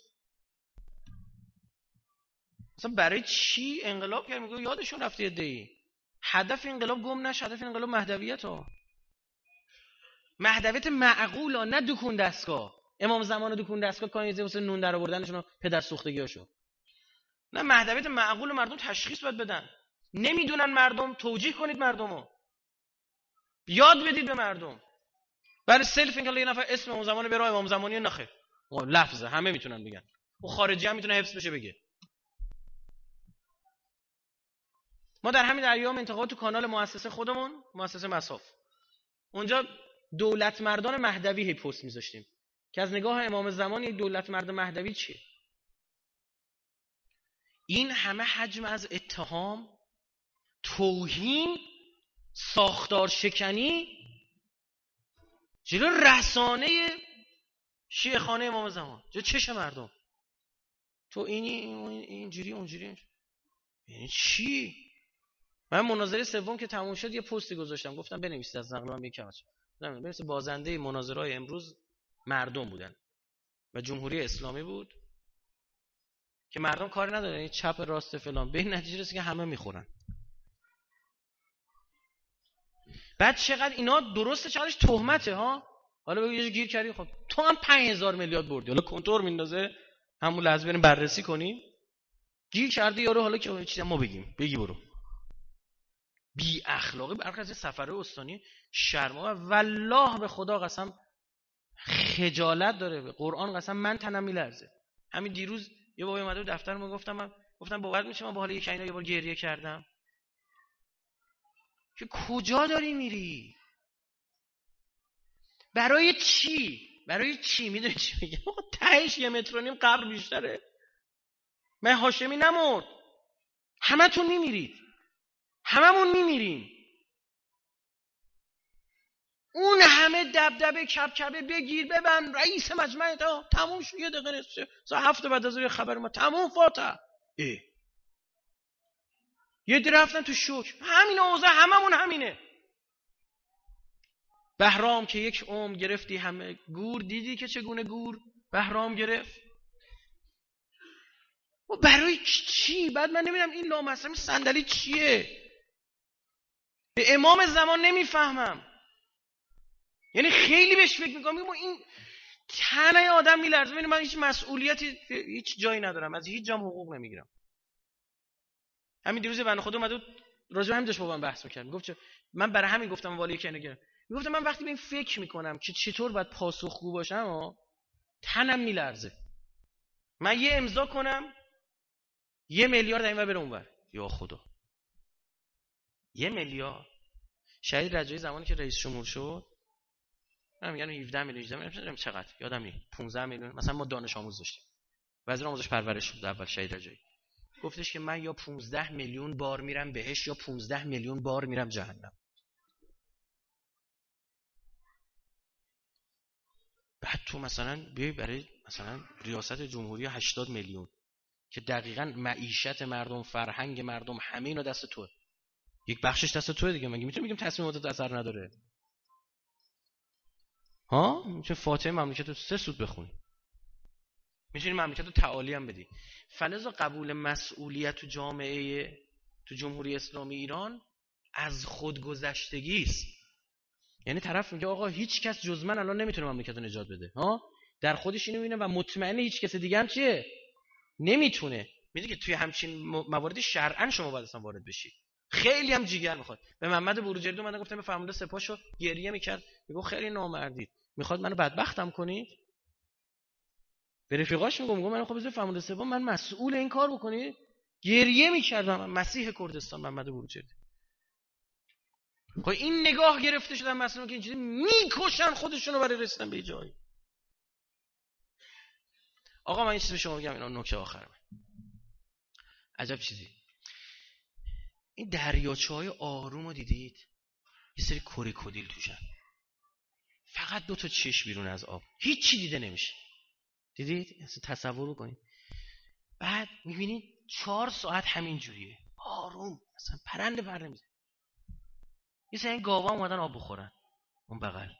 مثلا برای چی انقلاب کرد؟ میگه یادشون رفته یه دی. هدف انقلاب گم نشه، هدف انقلاب مهدویت ها، مهدویت معقول ها، نه دکون دستگاه. امام زمان دکون دستگاه کانیزه واسه نون در آوردنشون و پدر سوختگیاشون. نه، مهدویت معقول مردم تشخیص باید بدن. نمیدونن مردم، توجیه کنید مردمو، یاد بدید به مردم. برای سلف اینکه یه نفر اسم امام زمان بره امام زمانی نخه لفظه همه میتونن بگن، و خارجی هم میتونه حفظ بشه بگه. ما در همین ایام انتخابات تو کانال مؤسسه خودمون، مؤسسه مصاف، اونجا دولت مردان مهدوی هی پست میذاشتیم که از نگاه امام زمان یک دولت مرد مهدوی چیه. این همه حجم از اتهام، توهین، ساختار شکنی جلو رسانه شیعه خانه امام زمان، جلو چشم مردم. تو اینجوری اونجوری، یعنی چی؟ من مناظره سوم که تموم شد یه پستی گذاشتم، گفتم بنویسید از نقل من یکم مثل بازنده مناظره‌های امروز مردم بودن و جمهوری اسلامی بود که مردم کار ندارن، یعنی چپ راست فلان، به این نتیجه رسید که همه میخورن. بعد چقدر اینا درسته، چقدرش تهمته ها. حالا بگو یه گیر کردی، خب تو هم 5000 میلیارد بردی، حالا کنتور میندازه همون لحظه بریم بررسی کنیم. گیر کردی یارو، حالا که چیزی ما بگیم بگی برو. بی اخلاقی برخلاف از سفر استانی شرما، والله به خدا قسم خجالت داره، به قرآن قسم من تنم میلرزه. همین دیروز یه بابا اومده بود دفتر ما، گفتم باور میشه من با حال یک اینا یه بار گریه کردم که کجا داری میری؟ برای چی میدونی چی میگم؟ تهش 1.5 متر قبر بیشتره. من هاشمی نمرد، همتون میمیرید، هممون میمیریم. اون همه دبدبه کبکبه بگیر ببند رئیس مجمع تموم شد، یه دقیقه نصفه ساعت 7 بعد از خبر ما تموم فاتح. یه دی رفتن تو شوک، همین اوضاع هممون همینه. بهرام که یک عمر گرفتی همه گور، دیدی که چگونه گور بهرام گرفت؟ و برای چی؟ بعد من نمیدونم این لامصب صندلی چیه؟ به امام زمان نمیفهمم. یعنی خیلی بهش فکر میکنم، این تنه آدم میلرزه. ببین من هیچ مسئولیتی هیچ جایی ندارم، از هیچ جام حقوق نمیگیرم. همین دیروز بنده خدا اومد راجع به همین داشت با من بحث می‌کرد، میگفت من برای همین گفتم والی که نگرم. میگفتم من وقتی به این فکر میکنم که چطور باید پاسخگو باشم تنم میلرزه. من یه امضا کنم 1 میلیارد اینور بره اونور، یا خدا 1 میلیارد. شهید رجایی زمانی که رئیس جمهور شد من میگم 17 میلیون چقدر یادم نیست، 15 میلیون مثلا ما دانش آموز داشتیم، وزیر آموزش پرورش بود اول شهید رجایی، گفتش که من یا 15 میلیون بار میرم بهش یا 15 میلیون بار میرم جهنم. بعد تو مثلا بیای برای مثلا ریاست جمهوری 80 میلیون که دقیقاً معیشت مردم، فرهنگ مردم، همه اینا دست توه، یک بخشش دست توه دیگه. مگه میتونیم بگیم تصمیمات اثر نداره؟ ها میشه فاتحه مملکت رو 3 سود بخونی، میتونی مملکت رو تعالی هم بدی. فلذا قبول مسئولیت تو جامعه، تو جمهوری اسلامی ایران از خودگذشتگی است. یعنی طرف میگه آقا هیچ کس جز من الان نمیتونه مملکت رو نجات بده، ها در خودش اینو میبینه و مطمئنه هیچ کس دیگه هم چیه نمیتونه. میدونی که توی همچین مواردی شرعاً شما باید اصلا وارد بشی. خیلی هم جیگر میخواد. به محمد بروجردی من گفتم به فرمانده سپاهشو گریه میکرد، میگه خیلی نامردید، میخواد منو بدبختم کنید. به رفیقاش میگم منو خب بذار فرمانده سپاه، من مسئول این کار بکنید. گریه میکردم. مسیح کردستان محمد بروجردی. خب این نگاه گرفته شدن مسئولان که اینجوری میکشن خودشونو برای رسیدن به جایی. آقا من این چیزی به شما میگم، اینا نکته آخرمه. عجب چیزی، این دریاچه‌های آرومو دیدید؟ یه سری کریکودیل توشن، فقط 2 تا چشم بیرون از آب، هیچی دیده نمیشه. دیدید؟ تصور کنید. بعد میبینید 4 ساعت همین جوریه، آروم، مثلا پرنده پر نمیزنه. یه سری گاوا اومدن آب بخورن اون بغل،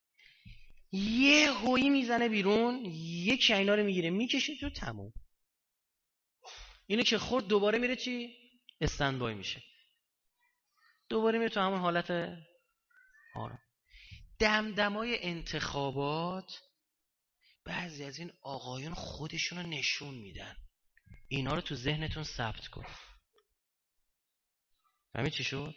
یه هویی میزنه بیرون، یکی اینا رو میگیره میکشه تو، تموم. اینو که خورد دوباره میره چی؟ استندبای میشه، دوباره میره تو همون حالت آرام. دمدمای انتخابات بعضی از این آقایون خودشونو نشون میدن. اینا رو تو ذهنتون ثبت کن. فهمید چی شد؟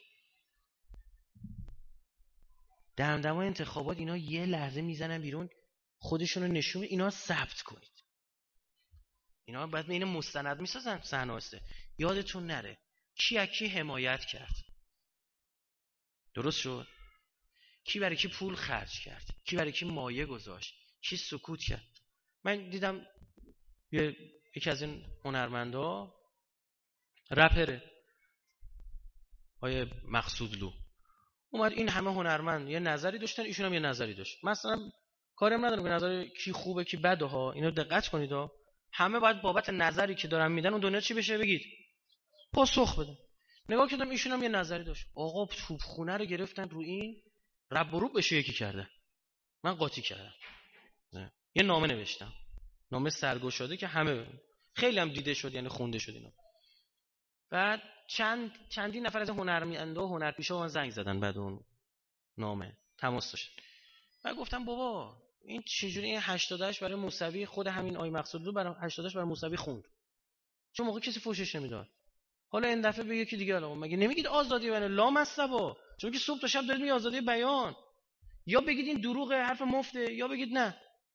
دمدمای انتخابات اینا یه لحظه میزنن بیرون، خودشونو نشون میدن. اینا ثبت کنید. اینا بعد به این مستند میسازن صحنه. یادتون نره کی از کی حمایت کرد. درست شد؟ کی برای کی پول خرج کرد، کی برای کی مایه گذاشت، کی سکوت کرد. من دیدم یکی از این هنرمندا، رپره، آیه مقصودلو، اومد این همه هنرمند یه نظری داشتن، ایشون هم یه نظری داشت. مثلا کارم ندارم به نظر کی خوبه کی بده ها، اینو دقت کنید ها. همه باید بابت نظری که دارن میدن اون دنیا چی بشه بگید، پاسخ بدن. نگاه کردم ایشون هم یه نظری داشت. آقا توپخونه رو گرفتن رو این، رب و روب بشه یکی کرده. من قاطی کردم، یه نامه نوشتم، نامه سرگشاده که همه خیلی هم دیده شد، یعنی خونده شد اینا. بعد چندین نفر از هنرمندا و هنرپیشه من زنگ زدن بعد اون نامه تماس داشتن. بعد گفتم بابا این چجوری این 88 برای موسوی، خود همین آی مقصودلو برای 88 برای موسوی خوند، چون موقع کسی فوشش نمیداد. حالا این دفعه به یکی دیگه الان مگه نمیگید آزادی بیان؟ لامصبا، چون که صبح تا شب دارید میگید آزادی بیان. یا بگید این دروغه، حرف مفته، یا بگید نه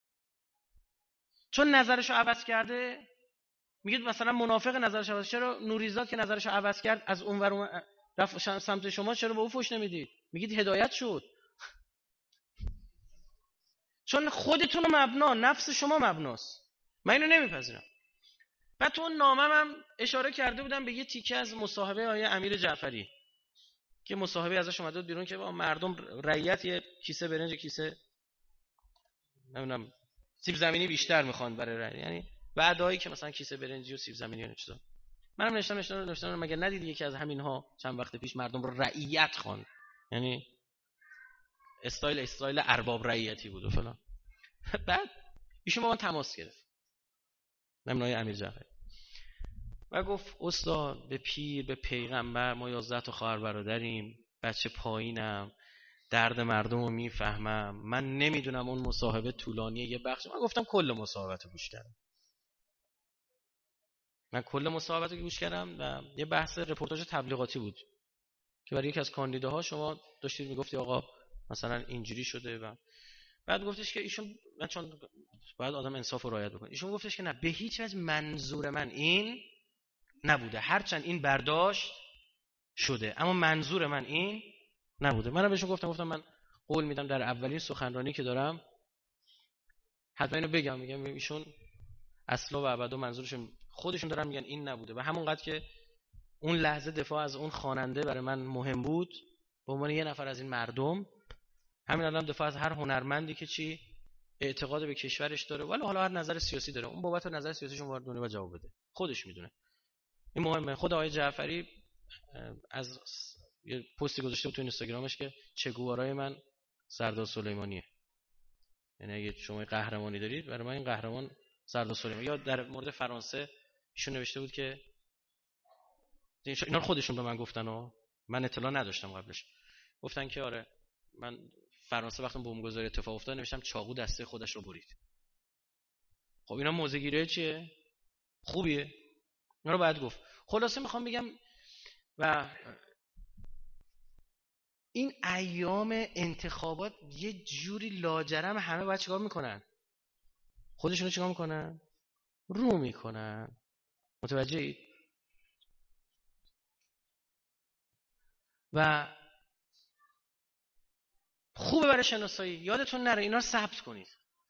چون نظرشو عوض کرده. میگید مثلا منافق نظرش عوض، چرا نوریزاد که نظرشو عوض کرد از اونور رفت سمت شما، چرا به او فوش نمیدید؟ میگید هدایت شد. چون خودتون مبنا، نفس شما مبناست. من اینو نمیپذیرم. بعد تو اون نامم هم اشاره کرده بودم به یه تیکه از مصاحبه آیه امیر جعفری که مصاحبه ازش اومده بود بیرون که با مردم رعیت یه کیسه برنج، کیسه نمیدونم سیب زمینی بیشتر میخوان برای رعیت، یعنی وعده‌ای که مثلا کیسه برنجی و سیب زمینی و چیزا. منم نوشتم مگر ندیدی یکی از همین ها چند وقت پیش مردم رو رعیت خواند، یعنی استایل ارباب رعیتی بود و فلان. بعد ایشون با من تماس گرفت، نمونای امیر جعفری، و گفت استاد به پیر به پیغمبر ما 11 تا خواهر برادریم، بچه پایینم، درد مردم رو میفهمم، من نمیدونم اون مصاحبه طولانیه یه بخش. من گفتم کل مصاحبت رو گوش کردم. من کل مصاحبت رو گوش کردم و یه بحث رپورتاج تبلیغاتی بود که برای یکی از کاندیداها شما داشتید میگفتی آقا مثلا اینجوری شده، و بعد گفتش که ایشون، من چون باید آدم انصاف رو رعایت بکنه، ایشون گفتش که نه به هیچ وجه منظور من این نبوده، هرچند این برداشت شده اما منظور من این نبوده. منم بهشون گفتم من قول میدم در اولین سخنرانی که دارم حتما اینو بگم. میگم ایشون اصلا و ابدا منظورشون خودشون دارن میگن این نبوده، و همونقدر که اون لحظه دفاع از اون خواننده برای من مهم بود به عنوان یه نفر از این مردم، همین الان دفاع از هر هنرمندی که چی اعتقاد به کشورش داره ولی حالا هر نظر سیاسی داره، اون بابت نظر سیاسیشون وارد دنیا جواب بده، خودش میدونه. این مهمه. خود آقای جعفری از یه پستی گذاشته تو اینستاگرامش که چگوارای من سردار سلیمانیه، یعنی اگه شما قهرمانی دارید برای من این قهرمان سردار سلیمانی. یا در مورد فرانسه ایشون نوشته بود که اینا خودشون به من گفتن و من اطلاع نداشتم قبلش، گفتن که آره من فرانسه وقتی بمبگذاری اتفاق افتاد نوشتم چاقو دسته خودش رو برید. خب اینا موزه‌گیری چیه؟ خوبیه، اینا رو باید گفت. خلاصه میخوام بگم و این ایام انتخابات یه جوری لاجرم همه باید چیکار میکنن؟ خودشونو چیکار میکنن؟ رو میکنن. متوجهید؟ و خوبه برای شناسایی. یادتون نره اینا رو ثبت کنید.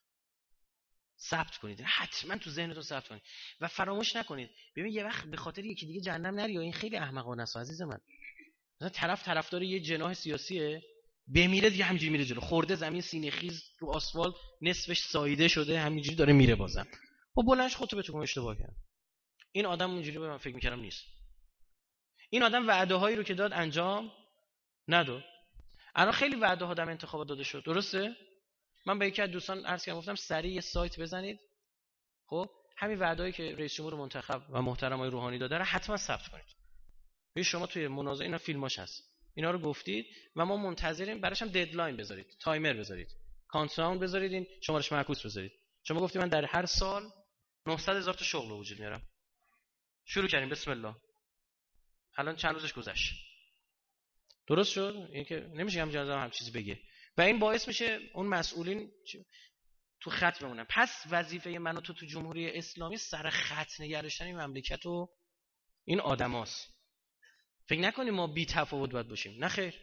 ثبت کنید، حتما تو ذهنتون ثبت کنید و فراموش نکنید. ببین یه وقت به خاطر یکی دیگه جهنم نری، این خیلی احمقانه است عزیز من. مثلا طرفدار یه جناح سیاسیه، بمیره دیگه همینجوری میره جلو، خورده زمین سینه خیز رو آسفالت، نصفش ساییده شده، همینجوری داره میره بازم. و بلندش خودتو بتون اشتباه کرد. این آدم اونجوری به من فکر میکردم نیست. این آدم وعده هایی رو که داد انجام نداد. الان خیلی وعده ها در انتخابات داده شد، درسته؟ من به یکی از دوستان عرض کردم، گفتم سریع یه سایت بزنید، خب همین وعده‌ای که رئیس جمهور منتخب و محترم آقای روحانی داده رو حتما ثبت کنید. ببین شما توی مناظره اینا فیلماش هست، اینا رو گفتید و ما منتظریم. براش هم ددلاین بذارید، تایمر بذارید، کانتداون بذارید، این شمارش معکوس بذارید. شما گفتید من در هر سال 900,000 تا شغل به وجود میارم. شروع کردیم، بسم الله. الان چند روزش گذشت. درست شد؟ این که نمیشه هم چیزی بگه و این باعث میشه اون مسئولین تو خط بمونن. پس وظیفه من و تو جمهوری اسلامی سر خط نگه داشتن این مملکت و این آدماست. فکر نکنیم ما بی تفاوت باید باشیم، نه خیر.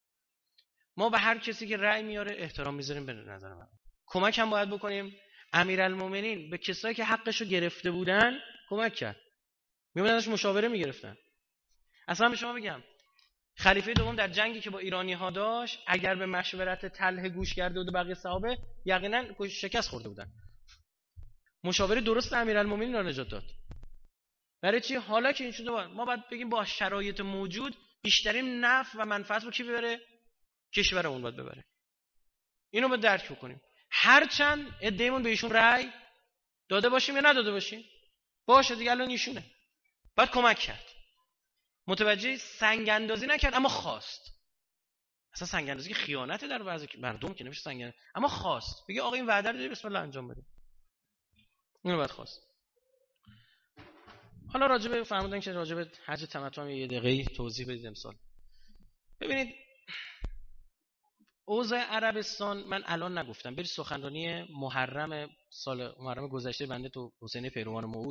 ما به هر کسی که رأی میاره احترام میذاریم. به نظر من کمک هم باید بکنیم. امیرالمومنین به کسایی که حقشو گرفته بودن کمک کرد، میومدنش مشاوره میگرفتن. اصلا به شما بگم خلیفه دوم در جنگی که با ایرانی ها داشت، اگر به مشورت طلحه گوش کرده بود و بقیه صحابه، یقینا شکست خورده بودن. مشاوره درست امیرالمومنین را نجات داد. برای چی؟ حالا که این شده ما باید بگیم با شرایط موجود بیشترین نفع و منفعت رو کی ببره؟ کشور اون باید ببره. اینو باید درک بکنیم. هرچند عده‌مون به ایشون رأی داده باشیم یا نداده باشیم، باشه دیگه الان ایشونه. باید کمک کرد. متوجه سنگ اندازی نکرد اما خواست. اصلا سنگ اندازی که خیانته در بعضی مردم که نمیشه سنگ اندازی، اما خواست. بگی آقا این وعده رو دادی، بسم الله انجام بده. اینو باید خواست. حالا راجبه فرمودن که راجبه حج تمتع یه دقیقه توضیح بدید امسال. ببینید اوضاع عربستان، من الان نگفتم، برید سخنرانی محرم گذشته بنده تو حسین پیروان موعود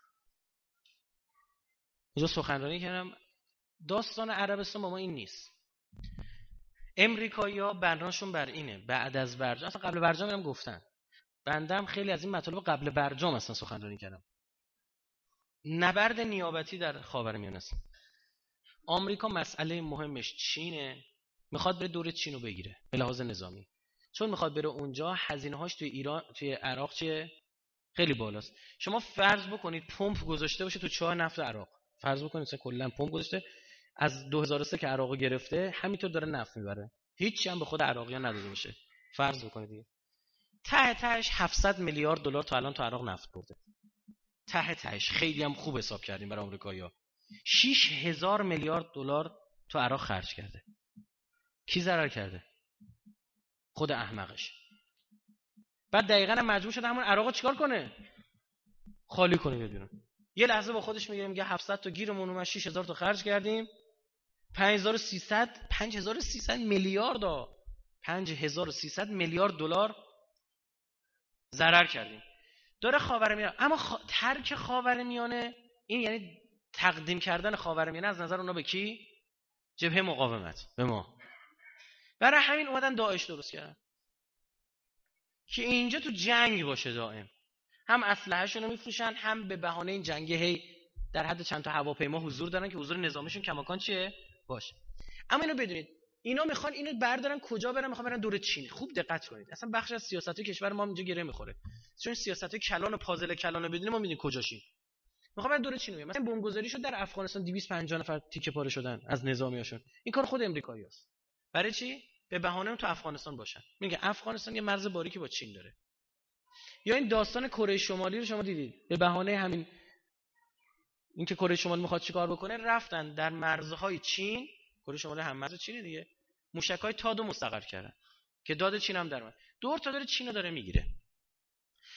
اونجا سخنرانی کردم. داستان عربستان با ما این نیست. امریکایی‌ها بناشون بر اینه بعد از برجام، اصلا قبل برجام هم گفتن، بنده هم خیلی از این مطالب قبل برجام اصلا سخنرانی کردم. نبرد نیابتی در خاورمیانه است. آمریکا مسئله مهمش چینه، میخواد بره دور چینو بگیره به لحاظ نظامی، چون میخواد بره اونجا هزینه‌هاش توی ایران توی عراق چه خیلی بالاست. شما فرض بکنید پمپ گذاشته باشه تو چاه نفت عراق، فرض بکنید مثلا کلا پمپ گذاشته از 2003 که عراق گرفته همینطور داره نفت میبره، هیچی هم به خود عراقیان نداده میشه. فرض بکنید دیگه تهش 700 میلیارد دلار تا الان تو عراق نفت برده. تهش خیلی هم خوب حساب کردیم برای آمریکایی‌ها. 6000 میلیارد دلار تو عراق خرج کرده. کی ضرر کرده؟ خود احمقش. بعد دقیقاً مجبور شده همون عراقو چیکار کنه؟ خالی کنه بدون. یه لحظه با خودش میگه 700 تا گیرمون اومد، 6000 تا خرج کردیم، 5300 میلیارد 5300 میلیارد دلار ضرر کردیم. داره خاورمیانه، اما ترک خاورمیانه این یعنی تقدیم کردن خاورمیانه از نظر اونا به کی؟ جبهه مقاومت، به ما. برای همین اومدن داعش درست کردن که اینجا تو جنگ باشه دائم، هم اسلحه‌شون رو میفروشن، هم به بهانه این جنگ هی در حد چند تا هواپیما حضور دارن که حضور نظامیشون کماکان چیه باشه. اما اینو بدونید اینا میخوان اینو بردارن کجا برن؟ میخوان برن دور چین. خوب دقت کنید، اصلا بخش از سیاست کشور ما اینجا گره میخوره، چون سیاست کلان و پازل کلان رو بدونیم ما میدونیم کجاشیم. میخوام برن دور چین میام. مثلا بمبگذاری شد در افغانستان، 250 نفر تیکه پاره شدن از نظامیاشون. این کار خود امریکاییاست. برای چی؟ به بهانه اون تو افغانستان باشن. میگه افغانستان یه مرز باریکی با چین داره. یا این داستان کره شمالی رو شما دیدید، به بهانه همین اینکه کره شمالی میخواد چیکار بکنه، رفتن در مرزهای چین، کره شمالی هم مرز چینه دیگه، موشکای تادو مستقر کردن که داد چین هم در اومد. دور تا داره چینو داره میگیره.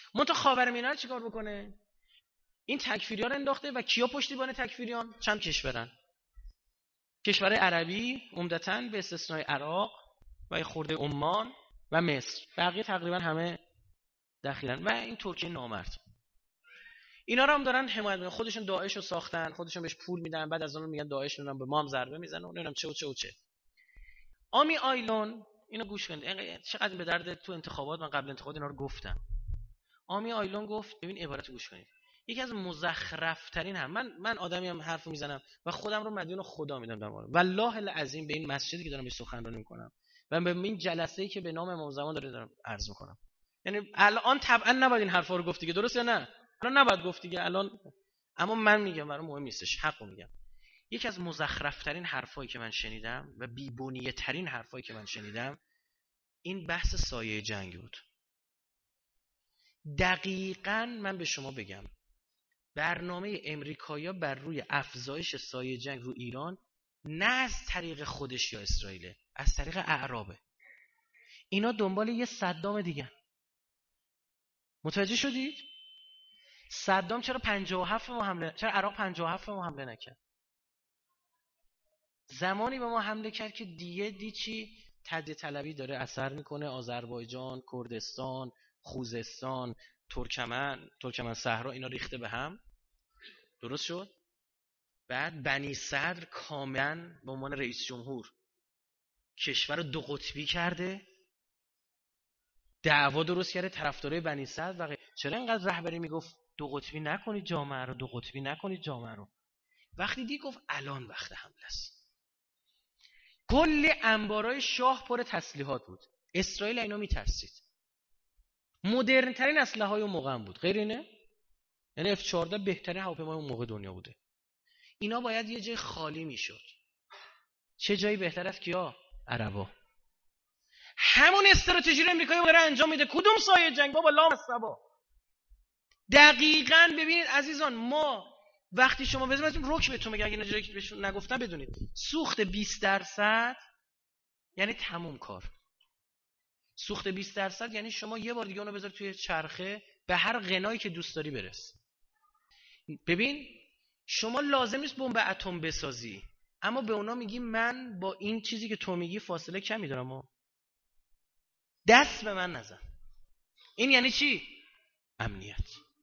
منتها خاورمیانه رو چیکار بکنه؟ این تکفیری‌ها رو انداخته و کیا پشتیبان تکفیریان؟ چند کشورن. کشورهای عربی عمدتاً به استثنای عراق و خورده عمان و مصر. بقیه تقریبا همه دخیلن و این ترکیه نامرد. اینا رو هم دارن حمایت میکنن. خودشون داعش رو ساختن، خودشون بهش پول میدن، بعد از اون میگن داعش رو به ما هم ضربه میزنه و نمیدونم چه و چه و چه. آمی آیلون اینو گوش کنید. چقدر به درد تو انتخابات، من قبل انتخابات اینا رو گفتم. آمی آیلون گفت، ببین عبارت گوش کنید. یکی از مزخرف ترین من آدمی هم حرفو میزنم و خودم رو مدیون خدا میدونم در مورد والله العظیم به این مسجدی که دارم به سخنرانی میکنم و به این جلسه‌ای که به نام امام زمان دارم عرض میکنم. یعنی الان طبعا نباید این حرفا رو گفت دیگه، درست یا نه؟ الان نباید گفت دیگه الان، اما من میگم برام مهم نیستش، حقو میگم. یکی از مزخرف ترین حرفایی که من شنیدم و بی‌بنیه ترین حرفایی که من شنیدم این بحث سایه جنگ بود. دقیقاً من به شما بگم برنامه امریکایی‌ها بر روی افزایش سایه جنگ رو ایران نه از طریق خودش یا اسرائیل، از طریق اعرابه. اینا دنبال یه صدام دیگه. متوجه شدید؟ صدام چرا 57 ما حمله، چرا عراق 57 ما حمله نکرد؟ زمانی به ما حمله کرد که دیگه چی تجزیه طلبی داره اثر میکنه. آذربایجان، کردستان، خوزستان، ترکمن صحرا اینا ریخته به هم. درست شد؟ بعد بنی صدر کاملا به عنوان رئیس جمهور کشور رو دو قطبی کرده، دعوا درست کرده، طرفدارای بنی صدر و چرا اینقدر رهبری میگفت دو قطبی نکنید جامعه رو، دو قطبی نکنید جامعه رو؟ وقتی دیگه گفت الان وقت حمله است. کل انبارای شاه پر تسلیحات بود. اسرائیل اینا میترسید. مدرن ترین اسلحه های اون موقع هم بود، غیر اینه؟ یعنی F-14 بهترین هواپیمای اون موقع دنیا بوده. اینا باید یه جای خالی میشد. چه جایی بهتر از کیا؟ عربا. همون استراتژی رو امریکایی داره انجام میده. کدوم سایه جنگ بابا؟ لام الصبا. دقیقاً ببینید عزیزان، ما وقتی شما بزنید رک بهتون میگم، اگه اینجوری که بهشون نگفتم بدونید، سوخت 20% یعنی تموم کار. سوخت 20% یعنی شما یه بار دیگه اونو بذار توی چرخه، به هر غنایی که دوست داری برس. ببین شما لازم نیست بمب اتم بسازی، اما به اونا میگی من با این چیزی که تو میگی فاصله کمی دارم و دست به من نزن. این یعنی چی؟ امنیت.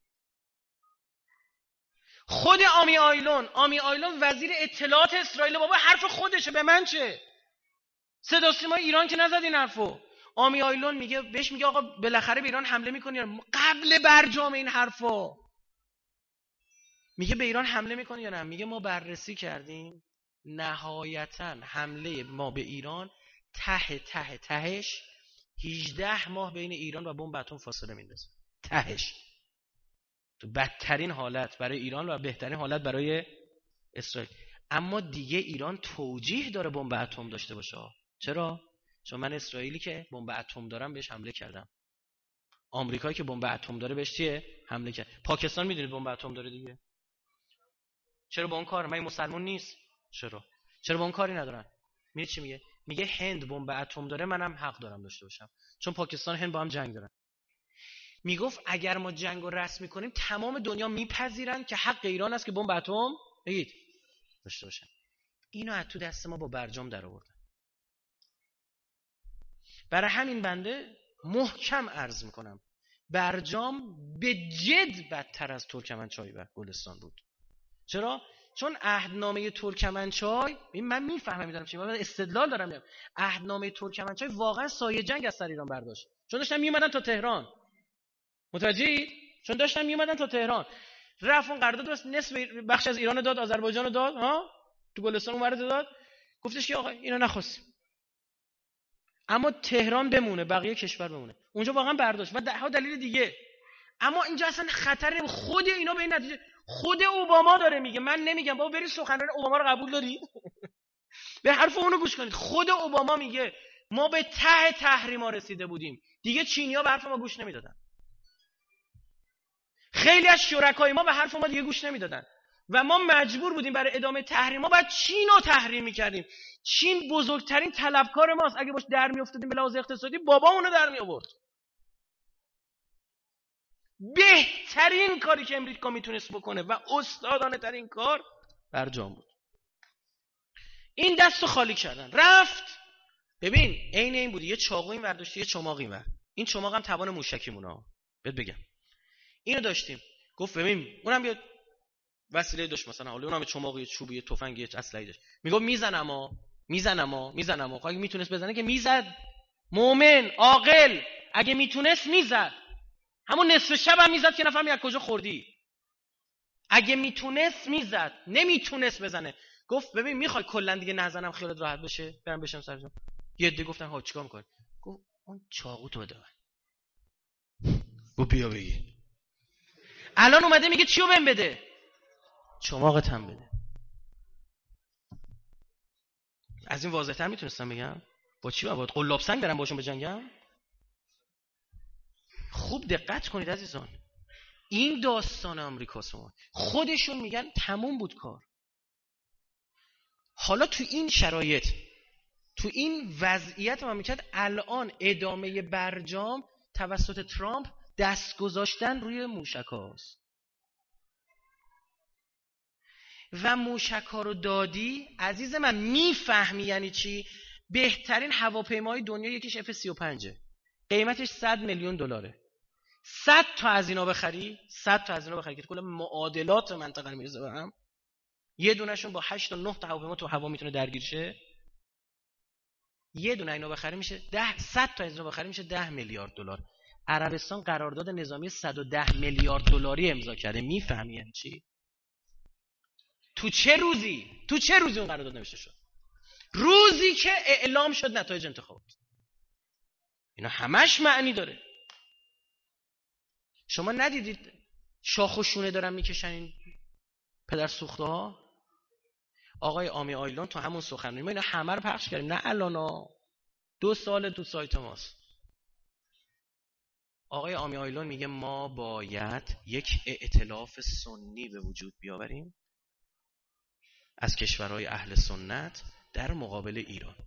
خود آمی آیلون وزیر اطلاعات اسرائیل، بابا حرف خودشه، به من چه؟ صدا سیمای ایران که نزد این حرفو. آمی آیلون میگه، بهش میگه آقا بالاخره به ایران حمله میکنی؟ قبل برجام این حرفا میگه به ایران حمله میکنی یا نه؟ میگه ما بررسی کردیم نهایتا حمله ما به ایران تهش 18 ماه بین ایران و بمب اتم فاصله میندازه. تهش تو بدترین حالت برای ایران و بهترین حالت برای اسرائیل. اما دیگه ایران توجیه داره بمب اتم داشته باشه. چرا؟ چون من اسرائیلی که بمب اتم دارم بهش حمله کردم. آمریکایی که بمب اتم داره بهش چیه؟ حمله کرد. پاکستان میدونید بمب اتم داره دیگه. چرا با اون کار؟ من مسلمان نیست. چرا با اون کاری ندارن؟ میگه چی میگه؟ میگه هند بمب اتم داره، منم حق دارم داشته باشم، چون پاکستان هند با هم جنگ دارن. میگفت اگر ما جنگ رو رسمی کنیم تمام دنیا میپذیرن که حق ایران است که بمب اتم بگید داشته باشن. اینو از تو دست ما با برجام در آوردن. برای همین بنده محکم عرض میکنم برجام به جد بدتر از ترکمنچای و گلستان بود. چرا؟ چون عهدنامه ترکمنچای، من میفهمم میدونم چی، من استدلال دارم میگم، عهدنامه ترکمنچای واقعا سایه جنگ از سر ایران برداشت. چون داشتن میومدن تا تهران. متوجهید؟ چون داشتن میومدن تا تهران، رفت اون قرارداد درست نصف بخش از ایران داد، آذربایجان داد، تو گلستان اون داد، گفتش که آقا اینا نخواستیم، اما تهران بمونه، بقیه کشور بمونه. اونجا واقعا برداشت و ده ها دلیل دیگه. اما اینجا اصلا خطر خود اینا به این نتیجه. خود اوباما داره میگه، من نمیگم، بابا برید سخنرانی اوباما رو قبول داری؟ به حرف اونو گوش کنید. خود اوباما میگه ما به ته تحریما رسیده بودیم، دیگه چینی‌ها به حرف ما گوش نمیدادن. خیلی از شرکای ما به حرف ما دیگه گوش نمیدادن و ما مجبور بودیم برای ادامه تحریما بعد چین رو تحریم میکردیم. چین بزرگترین طلبکار ماست. اگه باش در میافتادیم به لحاظ اقتصادی، بابا اونو در می آورد. بهترین کاری که امریکا میتونست بکنه و استادانه ترین کار برجام بود. این دستو خالی کردن، رفت. ببین عین این بود یه چاقو این برداشتی، یه چماق این ور. این چماق هم توان موشکیمونه. بهت بگم اینو داشتیم، گفت ببین اونم یه وسیله داشت، مثلا حالا اونم چماق، یه چوب، یه تفنگ، یه اسلحه‌ای داشت. میگفت میزنم. خب اگه میتونست بزنه که میزد. مؤمن عاقل اگه میتونست میزد، همون نصف شب هم میزد که نفهمی از کجا خوردی. اگه میتونست میزد، نمیتونست بزنه. گفت ببین میخوای کلا دیگه نزنم خیالت راحت بشه، برم بشم سرجام. یه عده گفتن ها چیکار می‌کنی؟ گفت اون چاقو تو بده. گفت بیا بگی. الان اومده میگه چیو بهم بده؟ چماقت هم بده. از این واضح‌تر میتونستم بگم؟ با چی باید قلاب سنگ برم باشون بجنگم؟ خوب دقت کنید عزیزان، این داستان آمریکاست. خودشون میگن تموم بود کار. حالا تو این شرایط، تو این وضعیت مملکت الان ادامه برجام توسط ترامپ دست گذاشتن روی موشک‌هاست و موشک‌ها رو دادی. عزیز من میفهمی یعنی چی؟ بهترین هواپیمای دنیا یکیش F-35 قیمتش $100 میلیون. 100 تا از اینا بخری که کل معادلات منطقه رو میرسه به هم. یه دونهشون با 8 تا 9 تا هواپیما تو هوا میتونه درگیر شه. یه دونه اینا بخری میشه 100 تا از اینا بخری میشه $10 میلیارد. عربستان قرارداد نظامی $110 میلیارد امضا کرده. میفهمی یعنی چی؟ تو چه روزی اون قرارداد نوشته شد؟ روزی که اعلام شد نتایج انتخابات. اینا همش معنی داره. شما ندیدید شاخ و شونه دارن میکشن این پدر سوخته ها؟ آقای آمی آیلون تو همون سخنرانی، ما اینا همه رو پخش کردیم، نه الانا، 2 سال تو سایت ماست. آقای آمی آیلون میگه ما باید یک ائتلاف سنی به وجود بیاوریم از کشورهای اهل سنت در مقابل ایران.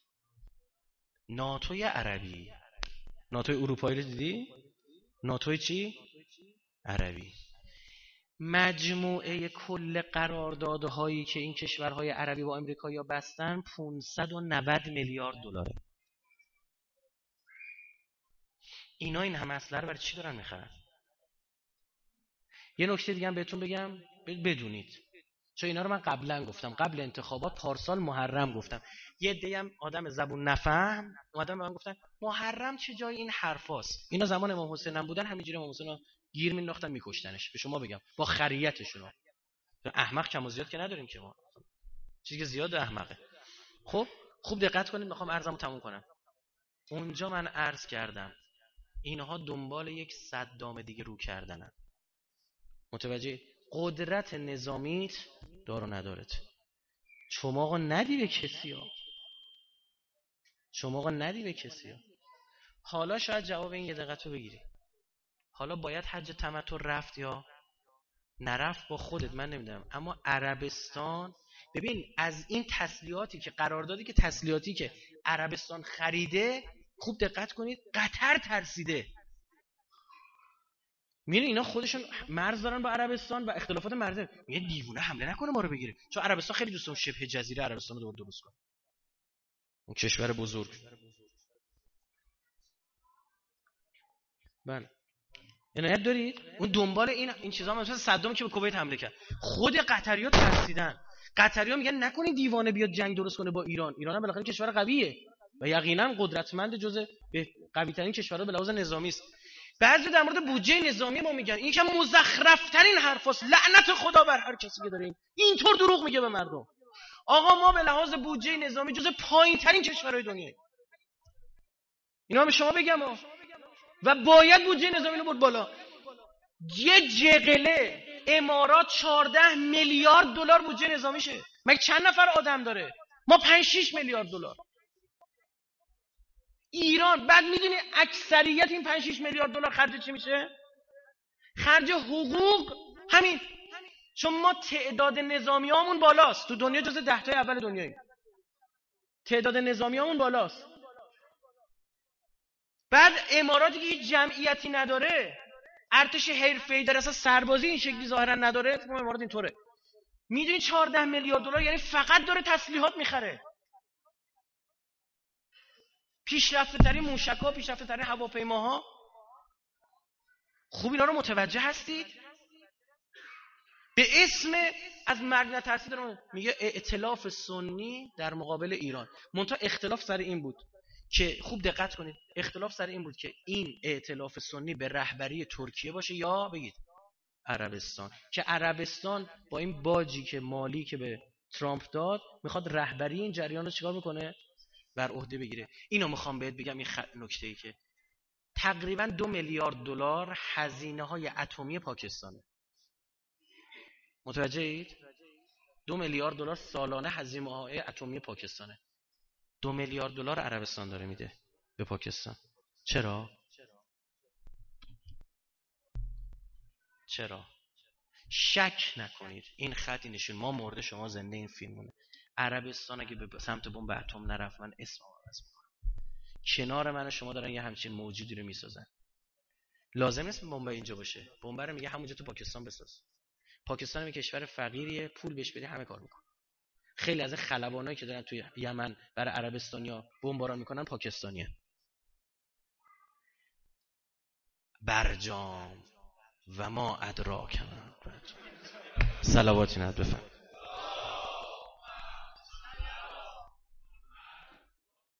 ناتوی عربی، ناتوی اروپایی رو دیدی؟ ناتوی چی؟ عربی. مجموعه کل قراردادهایی که این کشورهای عربی با امریکا بستن $590 میلیارد. اینا این همه اسلحه رو برای چی دارن میخرن؟ یه نکته دیگه هم بهتون بگم بدونید، چون اینا رو من قبلا گفتم، قبل انتخابات پارسال محرم گفتم. یه عده‌ای هم آدم زبون نفهم اومدن به من گفتن محرم چه جای این حرفاست. اینا زمان امام حسین هم بودن همینجوری امام حسین رو گیر مینداختن میکشتنش. به شما بگم با خریتشون. احمق کم و زیاد که نداریم که ما، چیزی که زیاد احمقه. خب خوب دقت کنید، میخوام عرضمو تموم کنم. اونجا من عرض کردم اینها دنبال یک صدام دیگه رو کردنن. متوجه قدرت نظامیت دار و ندارت. چماقو ندی به کسی ها. حالا شاید جواب این یه دقیقه رو بگیری. حالا باید حج تمتع رفت یا نرفت با خودت، من نمیدونم. اما عربستان، ببین از این تسلیحاتی که قراردادی که تسلیحاتی که عربستان خریده، خوب دقت کنید، قطر ترسیده. میره اینا خودشون مرز دارن با عربستان و اختلافات مرزی. میگه دیوونه حمله نکنه ما رو بگیره، چون عربستان خیلی دوست داره شبه جزیره عربستان رو درست کنه، اون کشور بزرگ. بله عنایت دارید؟ اون دنبال این چیزا، مثلا صدام که به کویت حمله کرد، خود قطری‌ها ترسیدن. قطری‌ها میگن نکنید دیوانه بیاد جنگ درست کنه با ایران. ایران هم بالاخره کشور قویه و یقینا قدرتمند، جزء قوی‌ترین کشورها به لحاظ نظامی است. بعضی در مورد بودجه نظامی ما میگن این که مزخرف‌ترین حرفاست. لعنت خدا بر هر کسی که داره اینطور دروغ میگه به مردم. آقا ما به لحاظ بودجه نظامی جزء پایین‌ترین کشورهای دنیاییم. اینا به شما بگم و باید بودجه نظامی رو برد بالا. یه جقله امارات $14 میلیارد بودجه نظامیشه. مگه چند نفر آدم داره؟ ما 5-6 میلیارد دلار. ایران بعد میدونی اکثریت این 5-6 میلیارد دلار خرج چی میشه؟ خرج حقوق. همین چون ما تعداد نظامیامون بالاست، تو دنیا جز 10 تای اول دنیاییم. تعداد نظامیامون بالاست. بعد اماراتی که هیچ جمعیتی نداره، ارتش حرفه‌ای در اصلا سربازی این شکلی ظاهرا نداره. اتفاقا امارات اینطوره. میدونی 14 میلیارد دلار یعنی فقط داره تسلیحات میخره. پیشرفته ترین موشک‌ها، پیشرفته ترین هواپیماها. خوب اینا رو متوجه هستید؟ به اسم از مرگ نترسی دارم میگه ائتلاف سنی در مقابل ایران. منتها اختلاف سر این بود که خوب دقت کنید، اختلاف سر این بود که این ائتلاف سنی به رهبری ترکیه باشه یا بگید عربستان، که عربستان با این باجی که مالی که به ترامپ داد میخواد رهبری این جریان رو چیکار میکنه؟ بر عهده بگیره. اینو میخوام بهت بگم. این نکته‌ای که تقریبا 2 میلیارد دلار هزینه‌های اتمی پاکستانه. متوجه اید؟ 2 میلیارد دلار سالانه هزینه‌های اتمی پاکستانه. 2 میلیارد دلار عربستان داره میده به پاکستان. چرا؟ شک نکنید این خط نشون ما مرده شما زنده. این فیلمونه. عربستان اگه به سمت بمب اتم نرفت من اسمم عوض میکنم. کنار من شما دارن یه همچین موجودی رو میسازن. لازم نیست بمب اینجا باشه. بمب رو میگه همونجا تو پاکستان بساز. پاکستان یه کشور فقیریه، پول بهش بدی همه کار میکنه. خیلی از خلبانایی که دارن توی یمن برای عربستانیا بمباران میکنن پاکستانیه. برجام و ما ادراک. صلواتی ند بفهم.